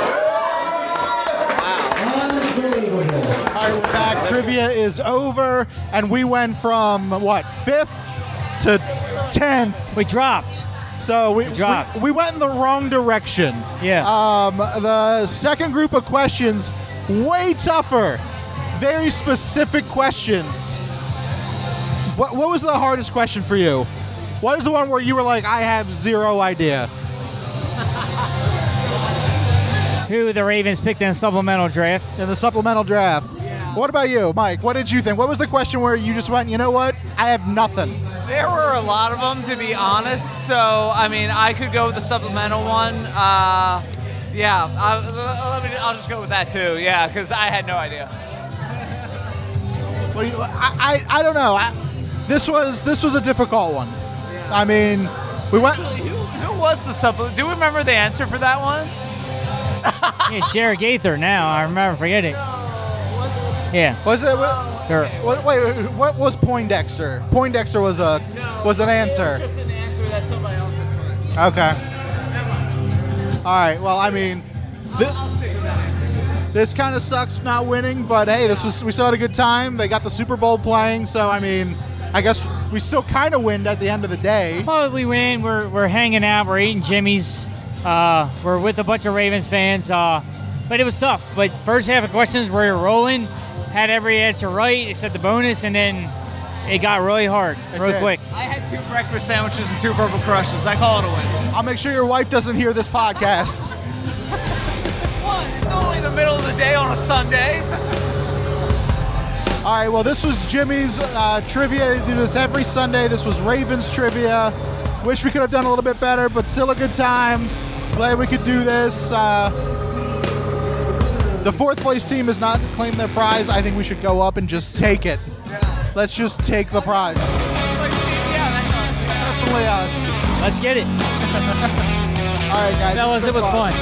Unbelievable. All right, we're back. Trivia is over, and we went from, what, fifth to tenth. We dropped. So we, dropped. we we went in the wrong direction. Yeah. Um, the second group of questions, way tougher. Very specific questions. What what was the hardest question for you? What is the one where you were like, I have zero idea? Who the Ravens picked in a supplemental draft. In the supplemental draft. What about you, Mike? What did you think? What was the question where you just went, you know what? I have nothing. There were a lot of them, to be honest. So, I mean, I could go with the supplemental one. Uh, yeah, I, let me, I'll just go with that too. Yeah, because I had no idea. What do you, I, I I don't know. I, this was this was a difficult one. I mean, we went. Actually, who, who was the supplement? Do you remember the answer for that one? Yeah, Jared Gaither now. I remember forgetting. Yeah. Was it? What, Sure. what, wait, what was Poindexter? Poindexter was a was an answer. It was just an answer that somebody else had put. Okay. All right. Well, I mean, thi- I'll stick with that answer. this kind of sucks not winning, but hey, this was we still had a good time. They got the Super Bowl playing, so I mean, I guess we still kind of win at the end of the day. Well, we win. We're we're hanging out. We're eating Jimmy's. Uh, we're with a bunch of Ravens fans. Uh, but it was tough. But first half of questions, we were rolling. Had every answer right except the bonus, and then it got really hard, real did. quick. I had two breakfast sandwiches and two purple crushes. I call it a win. I'll make sure your wife doesn't hear this podcast. What? It's only the middle of the day on a Sunday. All right, well, this was Jimmy's uh, trivia. They do this every Sunday. This was Ravens trivia. Wish we could have done a little bit better, but still a good time. Glad we could do this. Uh, the fourth place team has not claimed their prize. I think we should go up and just take it. Yeah. Let's just take the prize. Yeah, that's us. Definitely us. Let's get it. All right, guys. Fellas, this has it been was fun.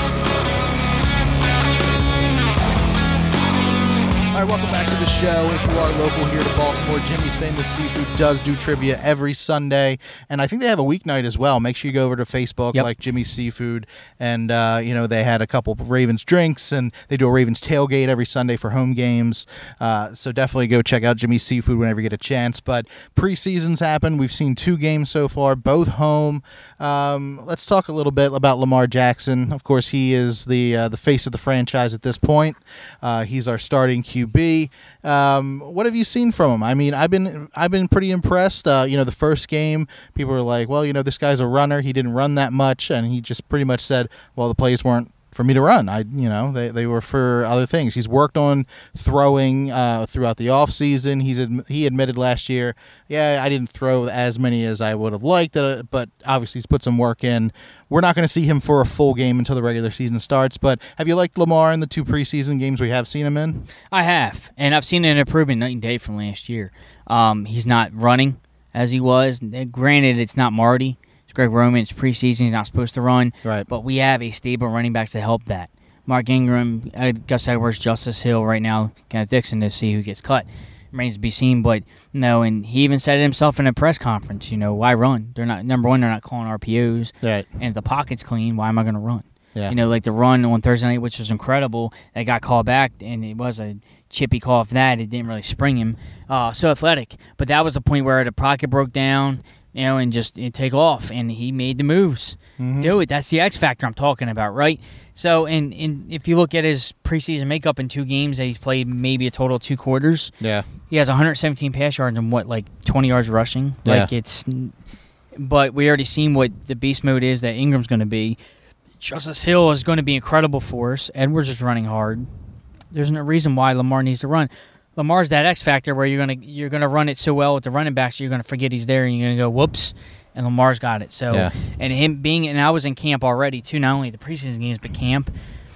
All right, welcome back to the show. If you are local here to Baltimore, Jimmy's Famous Seafood does do trivia every Sunday, and I think they have a weeknight as well. Make sure you go over to Facebook, Yep. like Jimmy's Seafood, and uh, you know they had a couple of Ravens drinks, and they do a Ravens tailgate every Sunday for home games. Uh, so definitely go check out Jimmy's Seafood whenever you get a chance. But preseasons happen. We've seen two games so far, both home. Um, let's talk a little bit about Lamar Jackson. Of course, he is the uh, the face of the franchise at this point. Uh, he's our starting Q B. Um, what have you seen from him? I mean, I've been I've been pretty impressed. Uh, you know, the first game, people were like, "Well, you know, this guy's a runner. He didn't run that much," and he just pretty much said, "Well, the plays weren't for me to run. I, you know, they, they were for other things." He's worked on throwing uh, throughout the off season. He's adm- he admitted last year, "Yeah, I didn't throw as many as I would have liked, uh, but obviously he's put some work in." We're not going to see him for a full game until the regular season starts. But have you liked Lamar in the two preseason games we have seen him in? I have, and I've seen an improvement night and day from last year. Um, he's not running as he was. Granted, it's not Marty. It's Greg Roman. It's preseason. He's not supposed to run. Right. But we have a stable running backs to help that. Mark Ingram, uh, Gus Edwards, Justice Hill right now, Kenneth Dixon to see who gets cut. Remains to be seen, but no, and he even said it himself in a press conference, you know, why run? They're not, number one, they're not calling R P Os. Right. And if the pocket's clean, why am I going to run? Yeah. You know, like the run on Thursday night, which was incredible, that got called back, and it was a chippy call off that. It didn't really spring him. Uh, so athletic. But that was the point where the pocket broke down, you know, and just you know, take off, and he made the moves. Mm-hmm. Do it. That's the X factor I'm talking about, right? So, and, and if you look at his preseason makeup in two games that he's played maybe a total of two quarters, Yeah. he has one hundred seventeen pass yards and what, like twenty yards rushing? Yeah. Like it's, but we already seen what the beast mode is that Ingram's going to be. Justice Hill is going to be incredible for us. Edwards is running hard. There's no reason why Lamar needs to run. Lamar's that X factor where you're gonna you're gonna run it so well with the running backs, you're gonna forget he's there, and you're gonna go whoops, and Lamar's got it. So, Yeah. and him being, and I was in camp already too, not only the preseason games but camp.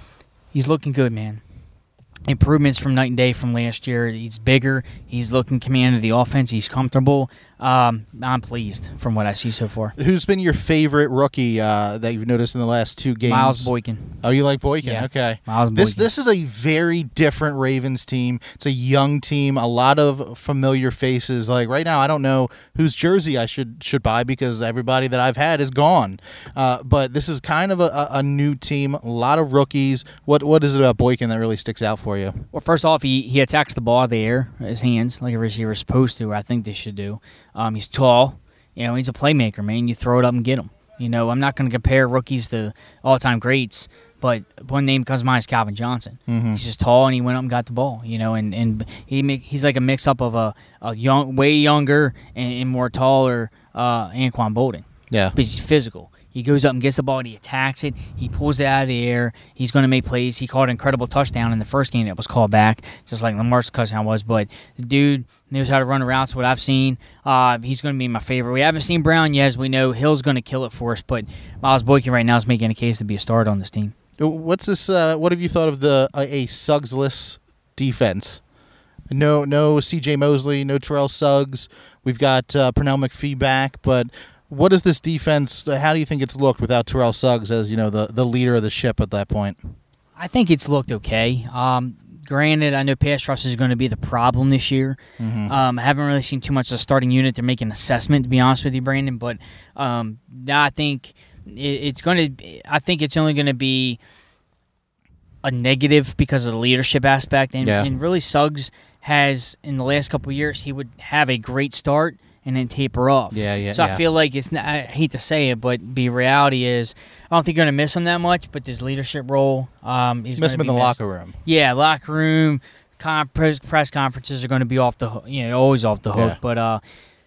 He's looking good, man. Improvements from night and day from last year. He's bigger. He's looking command of the offense. He's comfortable. Um, I'm pleased from what I see so far. Who's been your favorite rookie uh, that you've noticed in the last two games? Miles Boykin. Oh, you like Boykin? Yeah. Okay. Miles This Boykin. this is a very different Ravens team. It's a young team, a lot of familiar faces. Like right now, I don't know whose jersey I should should buy because everybody that I've had is gone. Uh, but this is kind of a, a, a new team, a lot of rookies. What what is it about Boykin that really sticks out for you? Well, first off, he, he attacks the ball out of the air, his hands, like a receiver is supposed to, or I think they should do. Um, he's tall. You know, he's a playmaker, man. You throw it up and get him. You know, I'm not going to compare rookies to all-time greats, but one name comes to mind is Calvin Johnson. Mm-hmm. He's just tall, and he went up and got the ball, you know, and, and he make, he's like a mix-up of a, a young, way younger and, and more taller uh, Anquan Bolden. Yeah. But he's physical. He goes up and gets the ball, and he attacks it. He pulls it out of the air. He's going to make plays. He caught an incredible touchdown in the first game that was called back, just like Lamar's touchdown was. But the dude knows how to run routes, what I've seen. Uh, he's going to be my favorite. We haven't seen Brown yet, as we know. Hill's going to kill it for us, but Miles Boykin right now is making a case to be a starter on this team. What's this? Uh, what have you thought of the a, a Suggs-less defense? No, no C J Mosley, no Terrell Suggs. We've got uh, Pernell McPhee back, but what is this defense? How do you think it's looked without Terrell Suggs as you know the, the leader of the ship at that point? I think it's looked okay. Um, granted, I know pass rush is going to be the problem this year. Mm-hmm. Um, I haven't really seen too much of the starting unit to make an assessment, to be honest with you, Brandon. But um, I think it, it's going to. I think it's only going to be a negative because of the leadership aspect, and, Yeah. and really Suggs has in the last couple of years he would have a great start and then taper off. Yeah, yeah, So yeah. I feel like it's not, I hate to say it, but the reality is I don't think you're going to miss him that much, but this leadership role, um, he's Miss going him to in be the missed. locker room. Yeah, locker room, con- press, press conferences are going to be off the hook, you know, always off the hook. Yeah. But uh,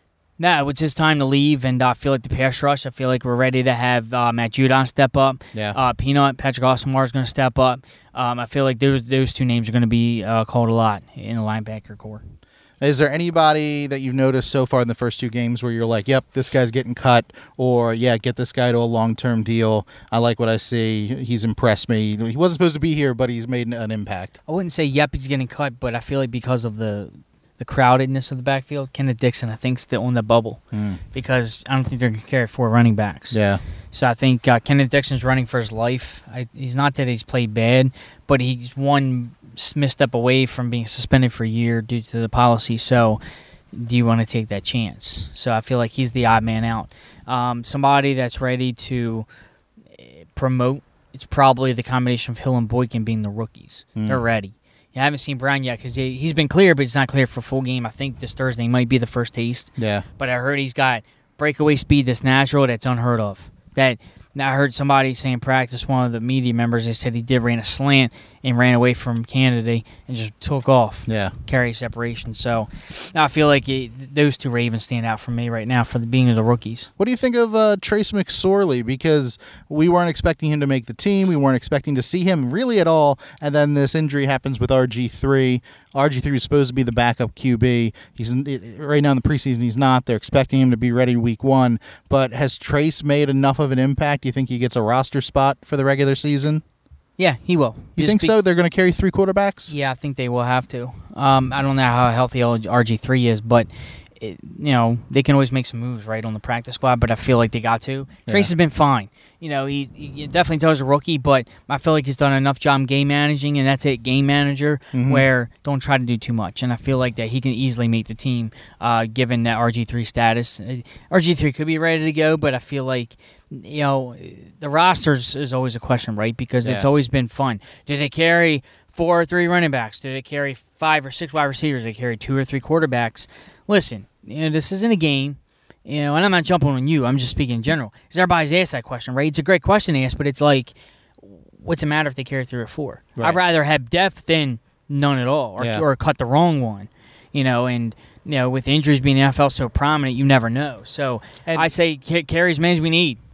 no, it's his time to leave, and I feel like the pass rush, I feel like we're ready to have uh, Matt Judon step up. Yeah. Uh, Peanut, Patrick Osmar is going to step up. Um, I feel like those those two names are going to be uh, called a lot in the linebacker core. Is there anybody that you've noticed so far in the first two games where you're like, yep, this guy's getting cut, or, yeah, get this guy to a long-term deal. I like what I see. He's impressed me. He wasn't supposed to be here, but he's made an impact. I wouldn't say yep, he's getting cut, but I feel like because of the the crowdedness of the backfield, Kenneth Dixon, I think, still on the bubble Mm. because I don't think they're going to carry four running backs. Yeah. So I think uh, Kenneth Dixon's running for his life. I, he's not that he's played bad, but he's one misstep away from being suspended for a year due to the policy. So do you want to take that chance? So I feel like he's the odd man out. Um, somebody that's ready to eh, promote, it's probably the combination of Hill and Boykin being the rookies. Mm. They're ready. I haven't seen Brown yet because he, he's been clear, but he's not clear for full game. I think this Thursday might be the first taste. Yeah. But I heard he's got breakaway speed that's natural, that's unheard of. That I heard somebody say in practice, one of the media members, they said he did ran a slant and ran away from Kennedy and just took off. Yeah. Carry separation. So I feel like it, those two Ravens stand out for me right now for the being of the rookies. What do you think of uh, Trace McSorley? Because we weren't expecting him to make the team. We weren't expecting to see him really at all. And then this injury happens with R G three. R G three was supposed to be the backup Q B. He's right now in the preseason. He's not. They're expecting him to be ready week one. But has Trace made enough of an impact? Do you think he gets a roster spot for the regular season? Yeah, he will. You Just think be- so? They're going to carry three quarterbacks? Yeah, I think they will have to. Um, I don't know how healthy R G three is, but it, you know they can always make some moves right on the practice squad. But I feel like they got to. Yeah. Trace has been fine. You know, he, he definitely tells a rookie, but I feel like he's done enough job game managing, and that's it, game manager, Mhm. where don't try to do too much. And I feel like that he can easily make the team, uh, given that R G three status. Uh, R G three could be ready to go, but I feel like, you know, the rosters is always a question, right? Because it's Yeah. always been fun. Did they carry four or three running backs? Did they carry five or six wide receivers? Did they carry two or three quarterbacks? Listen, you know, this isn't a game. You know, and I'm not jumping on you. I'm just speaking in general. Because everybody's asked that question, right? It's a great question to ask, but it's like, what's the matter if they carry three or four? Right. I'd rather have depth than none at all, or, Yeah. or cut the wrong one. You know, and you know, with injuries being in the N F L so prominent, you never know. So And- I say ca- carry as many as we need.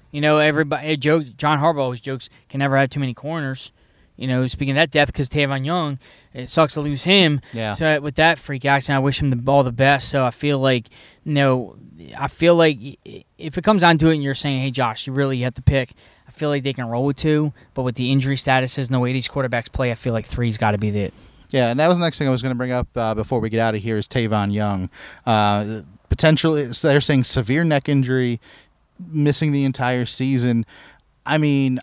You know, everybody jokes. John Harbaugh always jokes, can never have too many corners. You know, speaking of that depth, because Tavon Young, it sucks to lose him. Yeah. So with that freak accident, I wish him the, all the best. So I feel like, you know, I feel like if it comes down to it and you're saying, hey, Josh, you really have to pick, I feel like they can roll with two. But with the injury statuses and the way these quarterbacks play, I feel like three's got to be it. Yeah, and that was the next thing I was going to bring up uh, before we get out of here is Tavon Young. Uh, potentially, so they're saying severe neck injury, missing the entire season. I mean,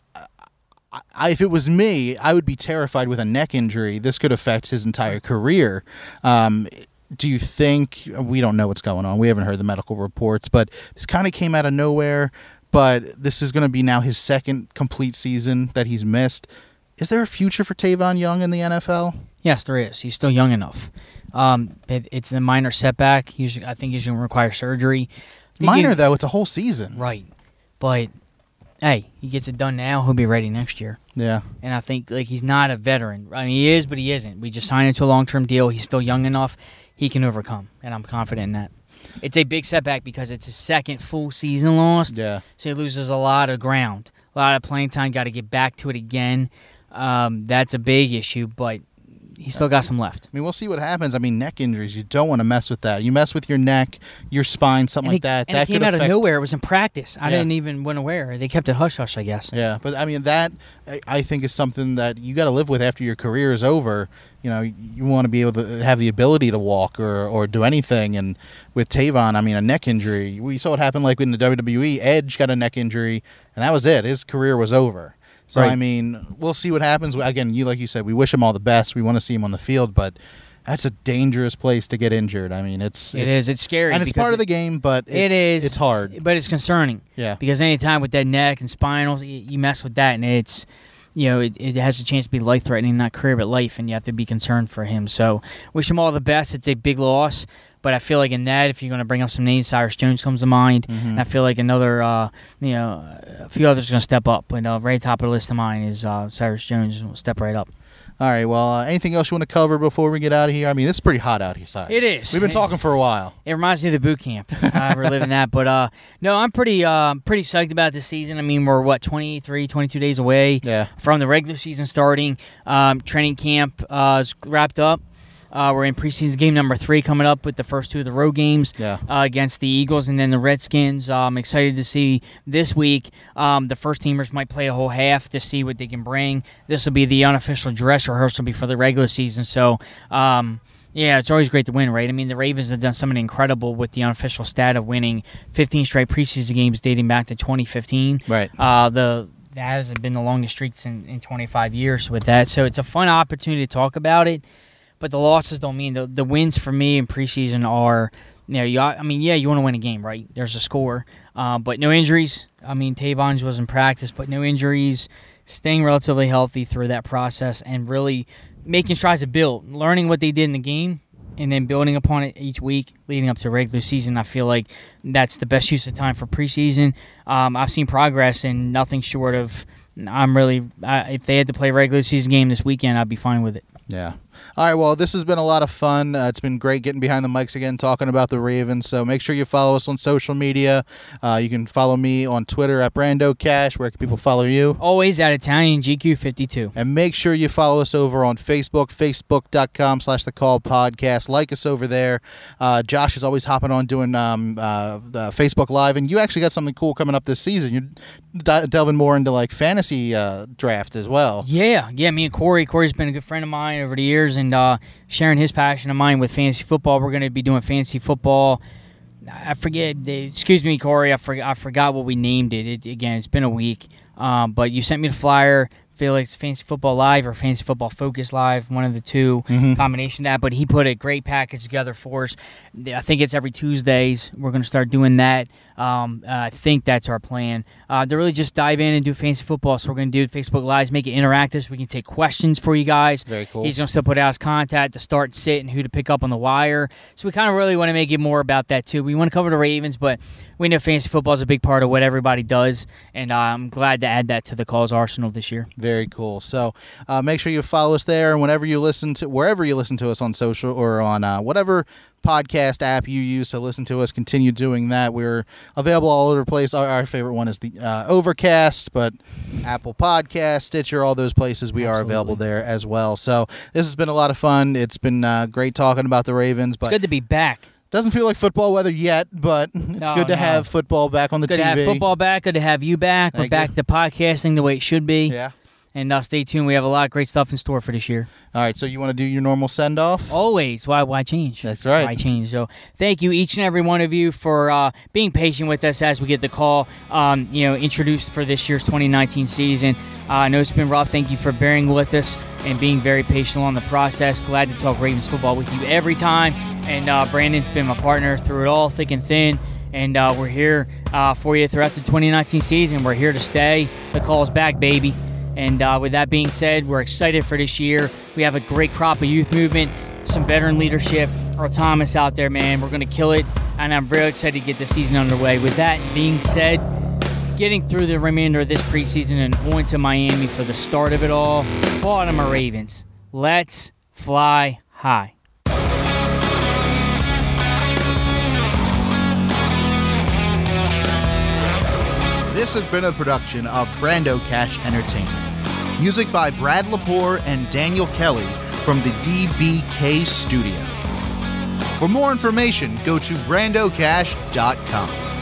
I, if it was me, I would be terrified with a neck injury. This could affect his entire career. Um, do you think, we don't know what's going on. We haven't heard the medical reports, but this kind of came out of nowhere. But this is going to be now his second complete season that he's missed. Is there a future for Tavon Young in the N F L? Yes, there is. He's still young enough. Um, it, it's a minor setback. Usually, I think he's going to require surgery. Minor, he, though. It's a whole season. Right. But, hey, he gets it done now. He'll be ready next year. Yeah. And I think like he's not a veteran. I mean, he is, but he isn't. We just signed him to a long-term deal. He's still young enough. He can overcome, and I'm confident in that. It's a big setback because it's his second full season lost. Yeah. So he loses a lot of ground, a lot of playing time. Got to get back to it again. Um, that's a big issue, but he's still got some left. I mean, we'll see what happens. I mean, neck injuries, you don't want to mess with that. You mess with your neck, your spine, something and like it, that. And that it came could out affect, of nowhere. It was in practice. I Yeah. didn't even wasn't aware. They kept it hush-hush, I guess. Yeah, but I mean, that I- I think is something that you got to live with after your career is over. You know, you want to be able to have the ability to walk or, or do anything. And with Tavon, I mean, a neck injury, we saw what happened like in the W W E. Edge got a neck injury, and that was it. His career was over. So, Right. I mean, we'll see what happens. Again, you like you said, we wish him all the best. We want to see him on the field, but that's a dangerous place to get injured. I mean, it's It it's, is. It's scary. and it's because part of the it- game, but it's, It is. It's hard. But it's concerning. Yeah. Because anytime with that neck and spinals, you, you mess with that, and it's, you know, it, it has a chance to be life-threatening, not career, but life, and you have to be concerned for him. So wish him all the best. It's a big loss. But I feel like in that, if you're going to bring up some names, Cyrus Jones comes to mind. Mm-hmm. And I feel like another, uh, you know, a few others are going to step up. But uh, right top of the list of mine is uh, Cyrus Jones will step right up. All right, well, uh, anything else you want to cover before we get out of here? I mean, this is pretty hot out here. Side. It is. We've been talking for a while. It reminds me of the boot camp. Uh, we're living that. But, uh, no, I'm pretty uh, pretty psyched about this season. I mean, we're, what, twenty-three, twenty-two days away Yeah. from the regular season starting. Um, training camp uh, is wrapped up. Uh, we're in preseason game number three coming up with the first two of the road games Yeah. uh, against the Eagles and then the Redskins. Uh, I'm excited to see this week. Um, the first teamers might play a whole half to see what they can bring. This will be the unofficial dress rehearsal before the regular season. So, um, yeah, it's always great to win, right? I mean, the Ravens have done something incredible with the unofficial stat of winning fifteen straight preseason games dating back to twenty fifteen. Right. Uh, the that has been the longest streaks in, in twenty-five years with that. So it's a fun opportunity to talk about it. But the losses don't mean the the wins for me in preseason are, you know, you, I mean, yeah, you want to win a game, right? There's a score, uh, but no injuries. I mean, Tavon was in practice, but no injuries. Staying relatively healthy through that process and really making strides to build, learning what they did in the game, and then building upon it each week leading up to regular season. I feel like that's the best use of time for preseason. Um, I've seen progress and nothing short of. I'm really. Uh, if they had to play a regular season game this weekend, I'd be fine with it. Yeah. All right, well, this has been a lot of fun. Uh, it's been great getting behind the mics again, talking about the Ravens. So make sure you follow us on social media. Uh, you can follow me on Twitter at Brando Cash. Where can people follow you? Always at Italian G Q fifty-two. And make sure you follow us over on Facebook, facebook.com slash the call podcast. Like us over there. Uh, Josh is always hopping on doing um, uh, the Facebook Live. And you actually got something cool coming up this season. You're d- delving more into like fantasy uh, draft as well. Yeah, yeah. Me and Corey. Corey's been a good friend of mine over the years, and uh, sharing his passion of mine with fantasy football. We're going to be doing fantasy football. I forget. Excuse me, Corey. I forgot. I forgot what we named it. it again, it's been a week. Um, but you sent me the flyer. Feel like it's Fantasy Football Live or Fantasy Football Focus Live, one of the two, Mhm. combination of that. But he put a great package together for us. I think it's every Tuesdays. We're going to start doing that. Um, uh, I think that's our plan. Uh, to really just dive in and do fantasy football. So we're going to do Facebook Lives, make it interactive so we can take questions for you guys. Very cool. He's going to still put out his contact, to start, sit, and who to pick up on the wire. So we kind of really want to make it more about that too. We want to cover the Ravens, but we know fantasy football is a big part of what everybody does, and uh, I'm glad to add that to the calls arsenal this year. Very cool. So uh, make sure you follow us there, and whenever you listen to, wherever you listen to us on social or on uh, whatever podcast app you use to listen to us, continue doing that. We're available all over the place. Our, our favorite one is the uh, Overcast, but Apple Podcast, Stitcher, all those places we Absolutely. are available there as well. So this has been a lot of fun. It's been uh, great talking about the Ravens. But It's good to be back. doesn't feel like football weather yet, but it's No, good to no. have football back on the Good T V. to have football back. Good to have you back. We're Thank back you. to podcasting the way it should be. Yeah. And uh, stay tuned. We have a lot of great stuff in store for this year. All right, so you want to do your normal send-off? Always. Why Why change? That's right. Why change? So thank you, each and every one of you, for uh, being patient with us as we get the call, um, you know, introduced for this year's twenty nineteen season. Uh, I know it's been rough. Thank you for bearing with us and being very patient along the process. Glad to talk Ravens football with you every time. And uh, Brandon's been my partner through it all, thick and thin. And uh, we're here uh, for you throughout the twenty nineteen season. We're here to stay. The call's back, baby. And uh, with that being said, we're excited for this year. We have a great crop of youth movement, some veteran leadership. Earl Thomas out there, man. We're going to kill it, and I'm very excited to get the season underway. With that being said, getting through the remainder of this preseason and on to Miami for the start of it all, Baltimore Ravens, let's fly high. This has been a production of Brando Cash Entertainment. Music by Brad Lepore and Daniel Kelly from the D B K Studio. For more information, go to brando cash dot com.